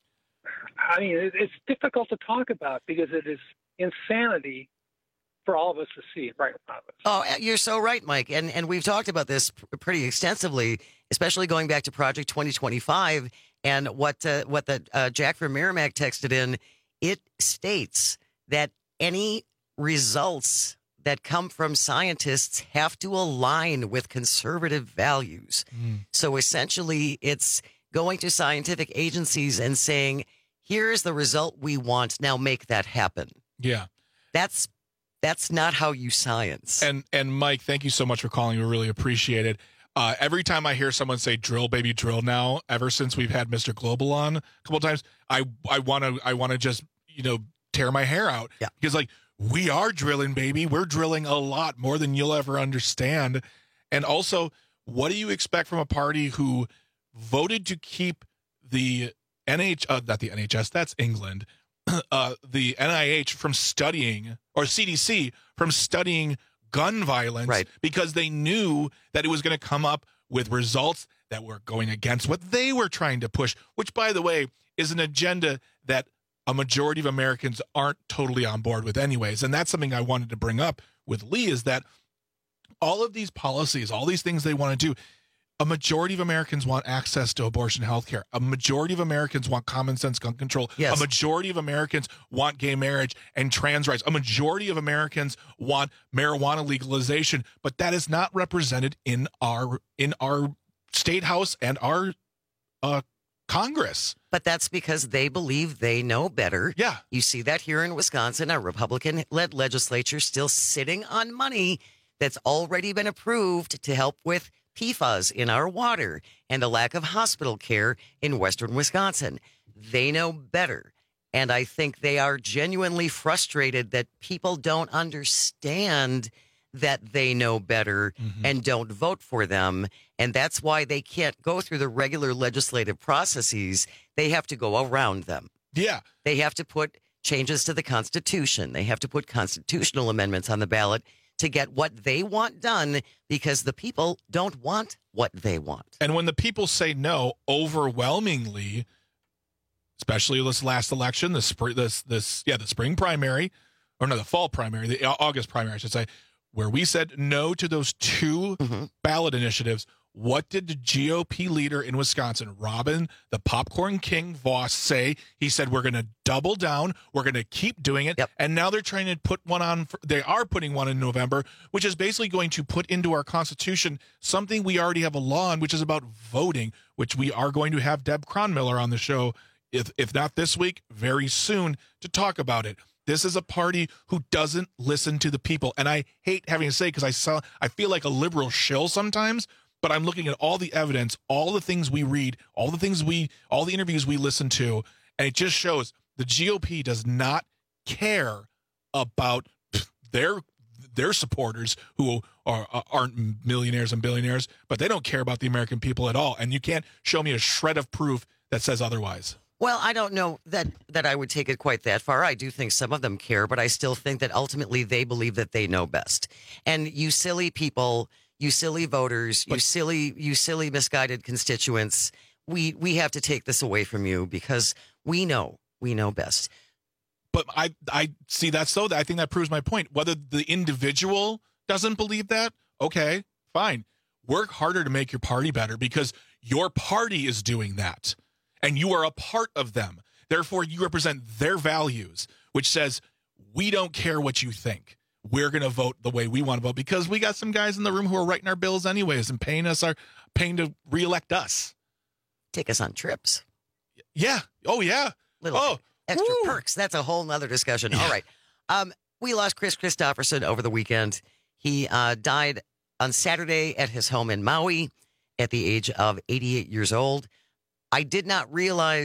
I mean, it, it's difficult to talk about because it is insanity for all of us to see right in front of us. Oh, you're so right, Mike. And and we've talked about this pretty extensively, especially going back to Project twenty twenty-five and what uh, what the uh, Jack from Merrimack texted in. It states that any results that come from scientists have to align with conservative values. Mm. So essentially, it's going to scientific agencies and saying, here's the result we want. Now make that happen. Yeah. That's That's not how you science. And and Mike, thank you so much for calling. We really appreciate it. Uh, every time I hear someone say "drill, baby, drill" now, ever since we've had Mister Global on a couple of times, I I want to I want to just you know tear my hair out. Yeah. Because like we are drilling, baby. We're drilling a lot more than you'll ever understand. And also, what do you expect from a party who voted to keep the N H uh, not the N H S, that's England. Uh, the N I H from studying, or C D C from studying gun violence, right, because they knew that it was going to come up with results that were going against what they were trying to push, which, by the way, is an agenda that a majority of Americans aren't totally on board with anyways. And that's something I wanted to bring up with Lee, is that all of these policies, all these things they want to do, a majority of Americans want access to abortion health care. A majority of Americans want common sense gun control. Yes. A majority of Americans want gay marriage and trans rights. A majority of Americans want marijuana legalization, but that is not represented in our in our state house and our uh, Congress. But that's because they believe they know better. Yeah. You see that here in Wisconsin, a Republican-led legislature still sitting on money that's already been approved to help with P FAS in our water and a lack of hospital care in western Wisconsin. They know better. And I think they are genuinely frustrated that people don't understand that they know better mm-hmm. and don't vote for them. And that's why they can't go through the regular legislative processes. They have to go around them. Yeah. They have to put changes to the Constitution. They have to put constitutional amendments on the ballot to get what they want done, because the people don't want what they want. And when the people say no overwhelmingly, especially this last election, the spring, this, this, yeah, the spring primary, or no, the fall primary, the August primary, I should say, where we said no to those two mm-hmm. ballot initiatives, what did the G O P leader in Wisconsin, Robin, the Popcorn King Voss, say? He said, we're going to double down. We're going to keep doing it. Yep. And now they're trying to put one on. For, they are putting one in November, which is basically going to put into our Constitution something we already have a law on, which is about voting, which we are going to have Deb Cronmiller on the show, if, if not this week, very soon, to talk about it. This is a party who doesn't listen to the people. And I hate having to say, because I saw, I feel like a liberal shill sometimes, but I'm looking at all the evidence, all the things we read, all the things we, all the interviews we listen to, and it just shows the G O P does not care about their their supporters who are aren't millionaires and billionaires, but they don't care about the American people at all. And you can't show me a shred of proof that says otherwise. Well, I don't know that, that I would take it quite that far. I do think some of them care, but I still think that ultimately they believe that they know best. And you silly people, you silly voters, you silly, you silly misguided constituents, we we have to take this away from you because we know, we know best. But I I see that, so that I think that proves my point. Whether the individual doesn't believe that, okay, fine. Work harder to make your party better, because your party is doing that. And you are a part of them. Therefore, you represent their values, which says, we don't care what you think. We're going to vote the way we want to vote, because we got some guys in the room who are writing our bills anyways and paying us our paying to reelect us. Take us on trips. Yeah. Oh, yeah. Little oh, extra woo. perks. That's a whole nother discussion. Yeah. All right. Um, we lost Chris Christopherson over the weekend. He uh, died on Saturday at his home in Maui at the age of eighty-eight years old. I did not realize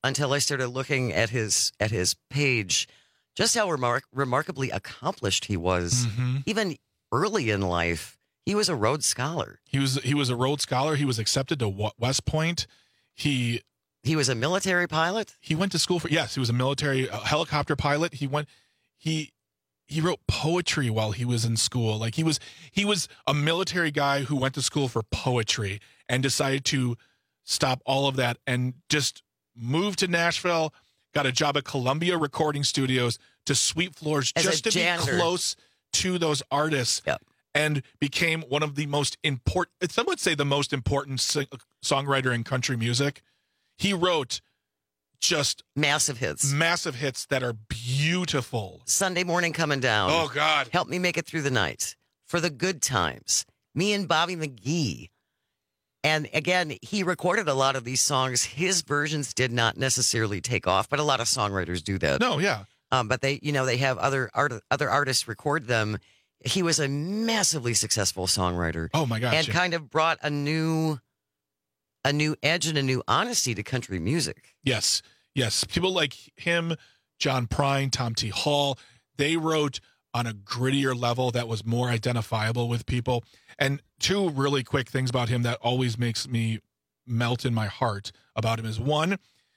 until I started looking at his at his page, just how remar- remarkably accomplished he was. Mm-hmm. Even early in life, he was a Rhodes Scholar. He was he was a Rhodes Scholar. He was accepted to West Point. He he was a military pilot. He went to school for yes. He was a military uh, helicopter pilot. He went he he wrote poetry while he was in school. Like he was he was a military guy who went to school for poetry and decided to stop all of that and just move to Nashville. Got a job at Columbia Recording Studios to sweep floors As just a to janitor. be close to those artists. Yep. And became one of the most important, some would say the most important sing- songwriter in country music. He wrote just massive hits, massive hits that are beautiful. Sunday Morning Coming Down. Oh, God. Help Me Make It Through the Night. For the Good Times. Me and Bobby McGee. And again, he recorded a lot of these songs. His versions did not necessarily take off, but a lot of songwriters do that. No, yeah. Um, but they, you know, they have other art, other artists record them. He was a massively successful songwriter. Oh my gosh! And yeah. kind of brought a new, a new edge and a new honesty to country music. Yes, yes. People like him, John Prine, Tom T. Hall, they wrote on a grittier level that was more identifiable with people. And two really quick things about him that always makes me melt in my heart about him is one,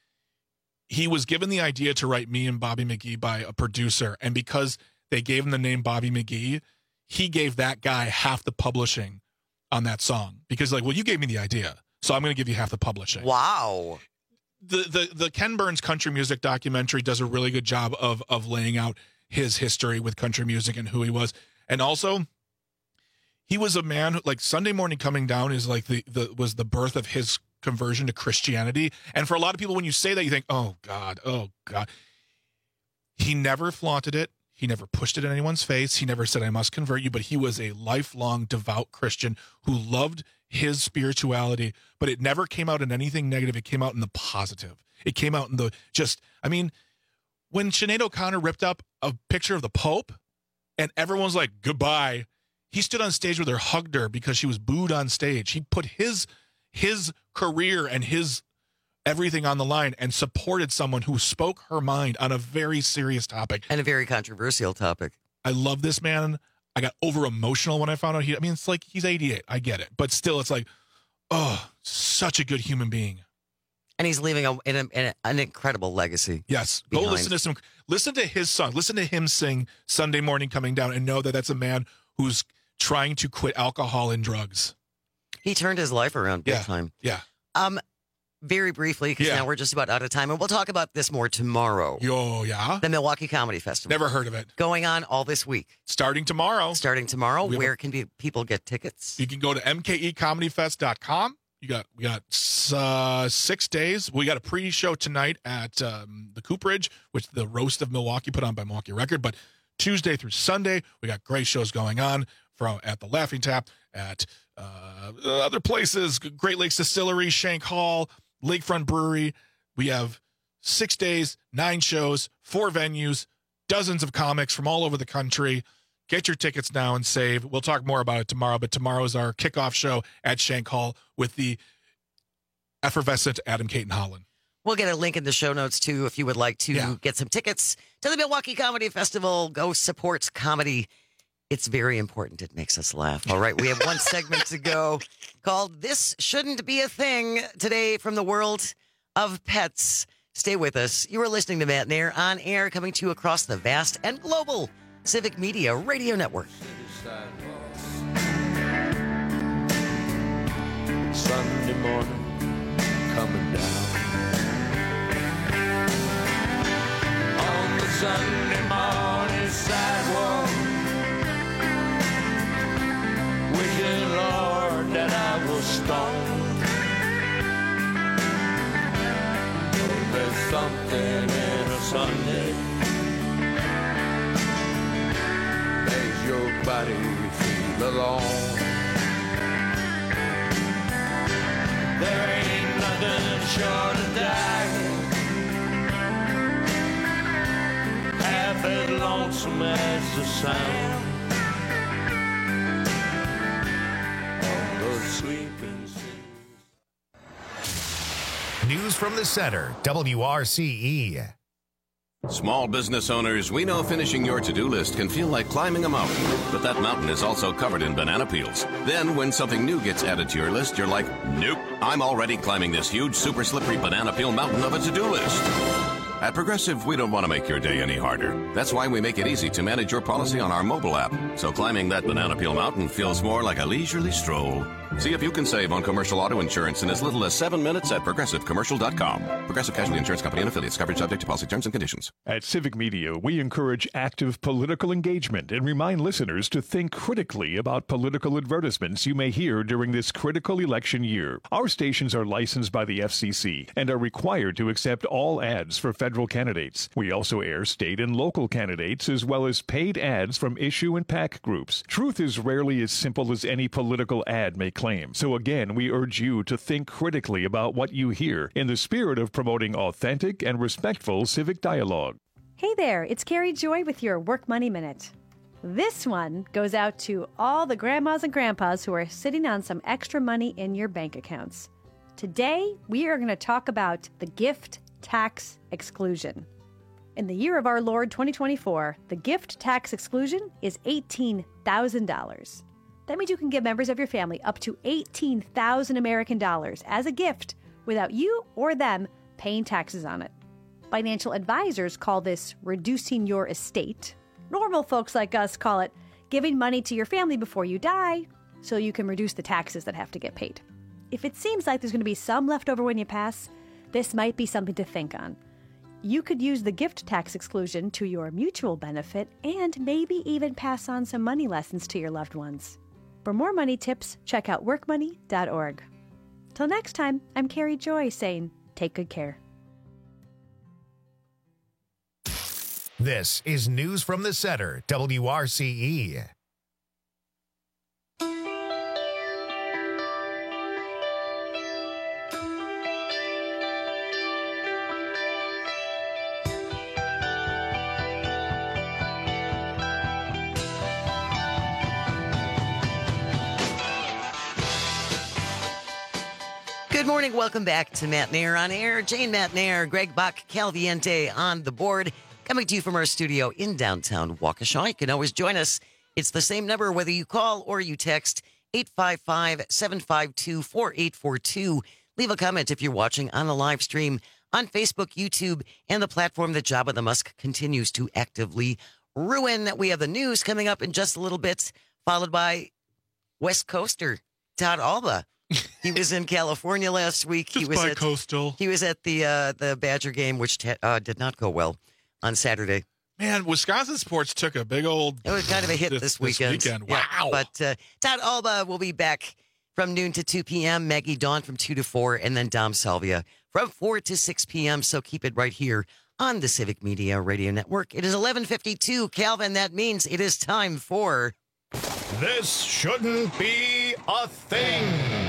he was given the idea to write Me and Bobby McGee by a producer, and because they gave him the name Bobby McGee, he gave that guy half the publishing on that song because, like, well, you gave me the idea, so I'm going to give you half the publishing. Wow. The, the the Ken Burns country music documentary does a really good job of of laying out his history with country music and who he was. And also, he was a man who, like, Sunday Morning Coming Down is like the, the was the birth of his conversion to Christianity. And for a lot of people, when you say that, you think, oh, God, oh, God. He never flaunted it. He never pushed it in anyone's face. He never said, I must convert you. But he was a lifelong devout Christian who loved his spirituality, but it never came out in anything negative. It came out in the positive. It came out in the just, I mean, when Sinead O'Connor ripped up a picture of the Pope and everyone's like, goodbye, he stood on stage with her, hugged her because she was booed on stage. He put his his career and his everything on the line and supported someone who spoke her mind on a very serious topic. And a very controversial topic. I love this man. I got over emotional when I found out he, I mean, it's like he's eighty-eight. I get it. But still, it's like, oh, such a good human being. And he's leaving a, in a, in a, an incredible legacy. Yes. behind. Go listen to some, listen to his song. Listen to him sing Sunday Morning Coming Down and know that that's a man who's trying to quit alcohol and drugs. He turned his life around big Yeah. time. Yeah. Um, very briefly, because Yeah. now we're just about out of time, and we'll talk about this more tomorrow. Yo, yeah. The Milwaukee Comedy Festival. Never heard of it. Going on all this week. Starting tomorrow. Starting tomorrow. We have Where a- can be, people get tickets? You can go to m k e comedy fest dot com. You got we got uh, six days. We got a pre-show tonight at um, the Cooperage, which the Roast of Milwaukee put on by Milwaukee Record. But Tuesday through Sunday, we got great shows going on from at the Laughing Tap, at uh, other places, Great Lakes Distillery, Shank Hall, Lakefront Brewery. We have six days, nine shows, four venues, dozens of comics from all over the country. Get your tickets now and save. We'll talk more about it tomorrow, but tomorrow is our kickoff show at Shank Hall with the effervescent Adam Caton Holland. We'll get a link in the show notes, too, if you would like to Yeah. get some tickets to the Milwaukee Comedy Festival. Go support comedy. It's very important. It makes us laugh. All right, we have one segment to go called This Shouldn't Be a Thing today from the world of pets. Stay with us. You are listening to Matt Nair on air, coming to you across the vast and global Civic Media Radio Network. Sunday morning coming down. On the Sunday morning sidewalk, wishing, Lord, that I was stoned. Oh, there's something in a Sunday makes your body feel alone. There ain't nothing short of dying, half as lonesome as the sound of the sleeping city. News from the Center, W R C E. Small business owners, we know finishing your to-do list can feel like climbing a mountain, but that mountain is also covered in banana peels. Then when something new gets added to your list, you're like, nope, I'm already climbing this huge, super slippery banana peel mountain of a to-do list. At Progressive, we don't want to make your day any harder. That's why we make it easy to manage your policy on our mobile app. So climbing that banana peel mountain feels more like a leisurely stroll. See if you can save on commercial auto insurance in as little as seven minutes at progressive commercial dot com. Progressive Casualty Insurance Company and affiliates. Coverage subject to policy terms and conditions. At Civic Media, we encourage active political engagement and remind listeners to think critically about political advertisements you may hear during this critical election year. Our stations are licensed by the F C C and are required to accept all ads for federal candidates. We also air state and local candidates as well as paid ads from issue and PAC groups. Truth is rarely as simple as any political ad may claim. So again, we urge you to think critically about what you hear in the spirit of promoting authentic and respectful civic dialogue. Hey there, it's Carrie Joy with your Work Money Minute. This one goes out to all the grandmas and grandpas who are sitting on some extra money in your bank accounts. Today, we are going to talk about the gift tax exclusion. In the year of our Lord twenty twenty-four, the gift tax exclusion is eighteen thousand dollars. That means you can give members of your family up to eighteen thousand American dollars as a gift without you or them paying taxes on it. Financial advisors call this reducing your estate. Normal folks like us call it giving money to your family before you die so you can reduce the taxes that have to get paid. If it seems like there's going to be some left over when you pass, this might be something to think on. You could use the gift tax exclusion to your mutual benefit and maybe even pass on some money lessons to your loved ones. For more money tips, check out work money dot org. Till next time, I'm Carrie Joy saying, take good care. This is News from the Center, W R C E. Good morning. Welcome back to Matt Nair on Air. Jane Matt Nair, Greg Bach, Calviente on the board. Coming to you from our studio in downtown Waukesha. You can always join us. It's the same number whether you call or you text eight five five, seven five two, four eight four two. Leave a comment if you're watching on the live stream on Facebook, YouTube, and the platform that Jabba the Musk continues to actively ruin. We have the news coming up in just a little bit, followed by West Coaster Todd Alba. He was in California last week. Just he was by at Coastal. He was at the uh, the Badger game, which te- uh, did not go well on Saturday. Man, Wisconsin sports took a big old. It was kind of a hit this, this weekend. This weekend. Yeah, Wow. but uh, Todd Alba will be back from noon to two p.m. Maggie Dawn from two to four, and then Dom Salvia from four to six p.m. So keep it right here on the Civic Media Radio Network. It is eleven fifty-two, Calvin. That means it is time for. This shouldn't be a thing.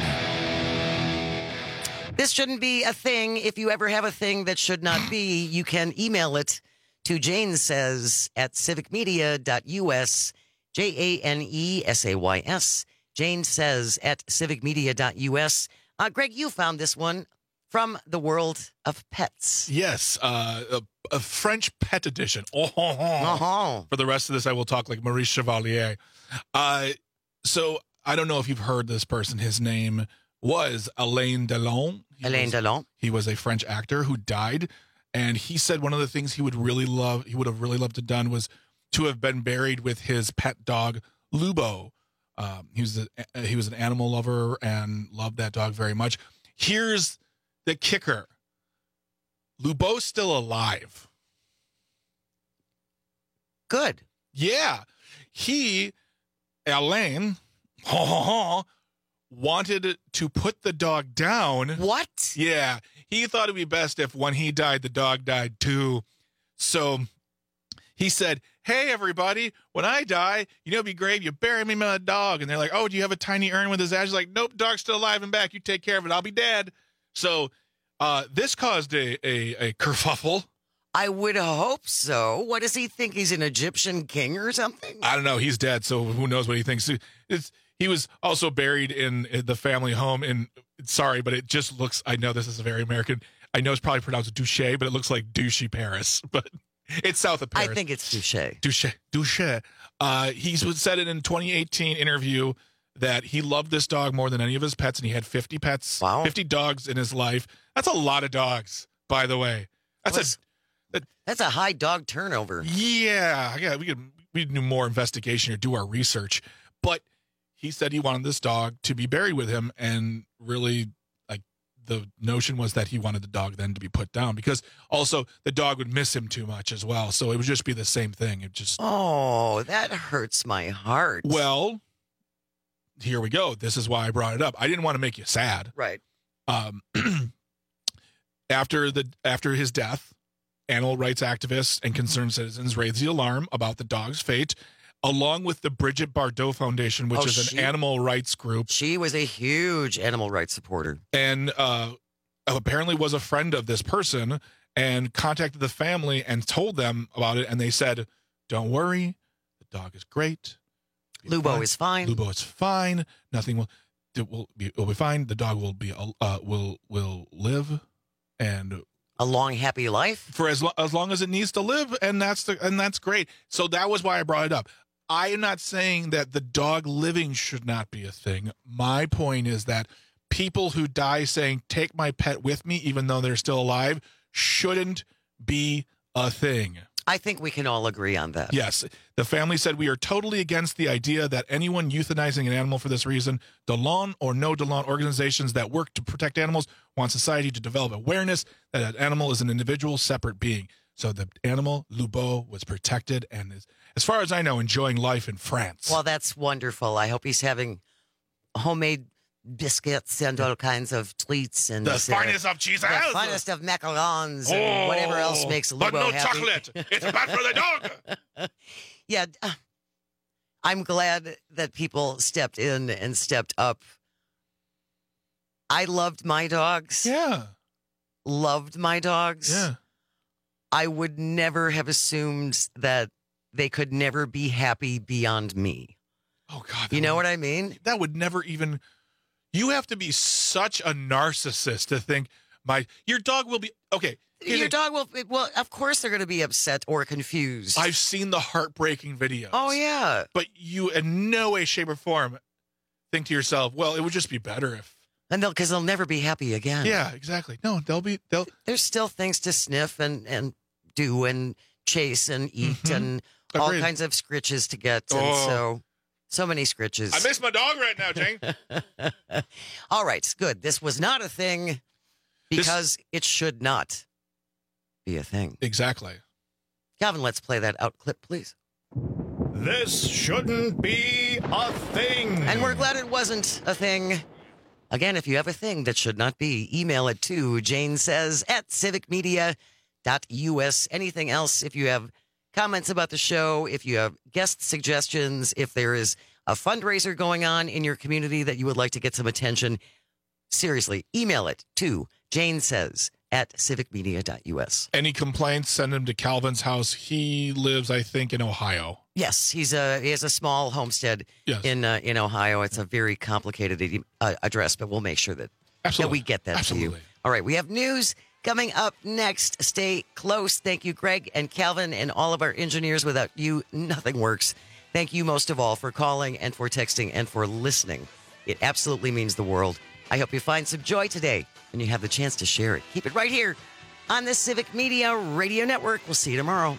This shouldn't be a thing. If you ever have a thing that should not be, you can email it to Jane Says at civic media dot u s, J A N E S A Y S, Jane Says at civic media dot u s. Uh, Greg, you found this one from the world of pets. Yes, uh, a, a French pet edition. Oh, Uh-huh. For the rest of this, I will talk like Maurice Chevalier. Uh, so I don't know if you've heard this person. His name was Alain Delon. He Alain was, Delon. He was a French actor who died, and he said one of the things he would really love, he would have really loved to done was to have been buried with his pet dog Lubo. Um, he was a, he was an animal lover and loved that dog very much. Here's the kicker: Lubo's still alive. Good. Yeah, he Alain. wanted to put the dog down. What? Yeah. He thought it'd be best if when he died, the dog died too. So he said, hey, everybody, when I die, you know, it'd be great. You bury me with a dog. And they're like, oh, do you have a tiny urn with his ashes? Like, nope, dog's still alive and back. You take care of it. I'll be dead. So uh, this caused a, a, a kerfuffle. I would hope so. What does he think? He's an Egyptian king or something? I don't know. He's dead, so who knows what he thinks. It's, he was also buried in the family home in sorry, but it just looks, I know this is a very American, I know it's probably pronounced douche, but it looks like douchey Paris, but it's south of Paris. I think it's douche. Douche. Douche. Uh, he said in a twenty eighteen interview that he loved this dog more than any of his pets, and he had fifty pets, wow. fifty dogs in his life. That's a lot of dogs, by the way. That's What's, a that, that's a high dog turnover. Yeah, yeah. We could we do more investigation or do our research, but he said he wanted this dog to be buried with him, and really, like, the notion was that he wanted the dog then to be put down because also the dog would miss him too much as well. So it would just be the same thing. It just oh, that hurts my heart. Well, here we go. This is why I brought it up. I didn't want to make you sad. Right. Um, after the after his death, animal rights activists and concerned citizens raised the alarm about the dog's fate, along with the Bridget Bardot Foundation, which oh, is she, an animal rights group. She was a huge animal rights supporter. And uh, apparently was a friend of this person and contacted the family and told them about it. And they said, don't worry, the dog is great. Lubo fine. is fine. Lubo is fine. Nothing will, it will be, it will be fine. The dog will be, uh, will, will live and a long, happy life for as, lo- as long as it needs to live. And that's the, and that's great. So that was why I brought it up. I am not saying that the dog living should not be a thing. My point is that people who die saying, take my pet with me, even though they're still alive, shouldn't be a thing. I think we can all agree on that. Yes. The family said, we are totally against the idea that anyone euthanizing an animal for this reason. DeLawn or no DeLawn organizations that work to protect animals want society to develop awareness that an animal is an individual, separate being. So the animal, Lubo, was protected and is, as far as I know, enjoying life in France. Well, that's wonderful. I hope he's having homemade biscuits and all kinds of treats and the uh, finest of cheeses, the finest of macarons, oh, and whatever else makes Lubo but no happy. chocolate. It's bad for the dog. Yeah, uh, I'm glad that people stepped in and stepped up. I loved my dogs. Yeah, loved my dogs. Yeah. I would never have assumed that they could never be happy beyond me. Oh, God. You know would, what I mean? That would never even... You have to be such a narcissist to think my your dog will be... Okay. Your dog will... Well, of course they're going to be upset or confused. I've seen the heartbreaking videos. Oh, yeah. But you, in no way, shape, or form, think to yourself, well, it would just be better if... And they'll... Because they'll never be happy again. Yeah, exactly. No, they'll be... They'll. There's still things to sniff and, and do and chase and eat mm-hmm. and all Agreed. kinds of scritches to get. Oh. And so... So many scritches. I miss my dog right now, Jane. All right, good. This was not a thing because this... it should not be a thing. Exactly. Calvin, let's play that out clip, please. This shouldn't be a thing. And we're glad it wasn't a thing. Again, if you have a thing that should not be, email it to Jane Says at civic media dot U S. Anything else, if you have comments about the show, if you have guest suggestions, if there is a fundraiser going on in your community that you would like to get some attention, seriously, email it to Jane Says at civic media dot U S. Any complaints, send them to Calvin's house. He lives, I think, in Ohio. Yes, he's a he has a small homestead yes. in uh, in Ohio. It's a very complicated uh, address, but we'll make sure that, that we get that Absolutely. to you. All right, we have news coming up next. Stay close. Thank you, Greg and Calvin and all of our engineers. Without you, nothing works. Thank you most of all for calling and for texting and for listening. It absolutely means the world. I hope you find some joy today and you have the chance to share it. Keep it right here on the Civic Media Radio Network. We'll see you tomorrow.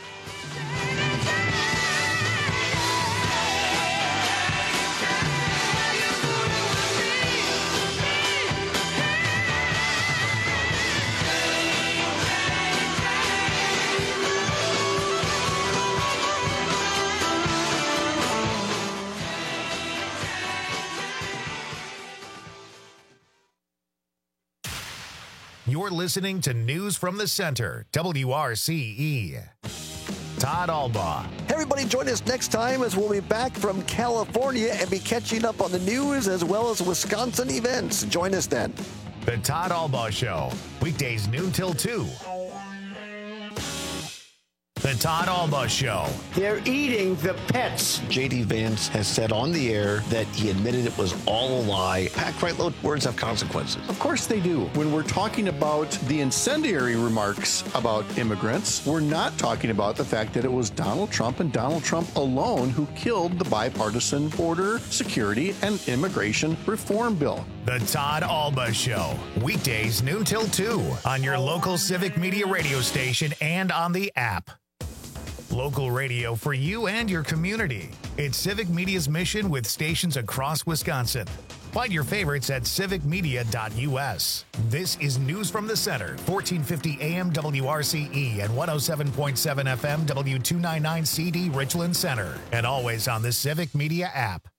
You're listening to News from the Center, W R C E. Todd Albaugh. Hey everybody, join us next time as we'll be back from California and be catching up on the news as well as Wisconsin events. Join us then. The Todd Albaugh Show, weekdays noon till two. The Todd Alba Show. They're eating the pets. J D. Vance has said on the air that he admitted it was all a lie. Pat Kreitlow, words have consequences. Of course they do. When we're talking about the incendiary remarks about immigrants, we're not talking about the fact that it was Donald Trump and Donald Trump alone who killed the bipartisan border security and immigration reform bill. The Todd Alba Show. Weekdays noon till two on your local Civic Media radio station and on the app. Local radio for you and your community. It's Civic Media's mission with stations across Wisconsin. Find your favorites at civic media dot U S. This is News from the Center, fourteen fifty A M W R C E and one oh seven point seven F M W two ninety-nine C D Richland Center. And always on the Civic Media app.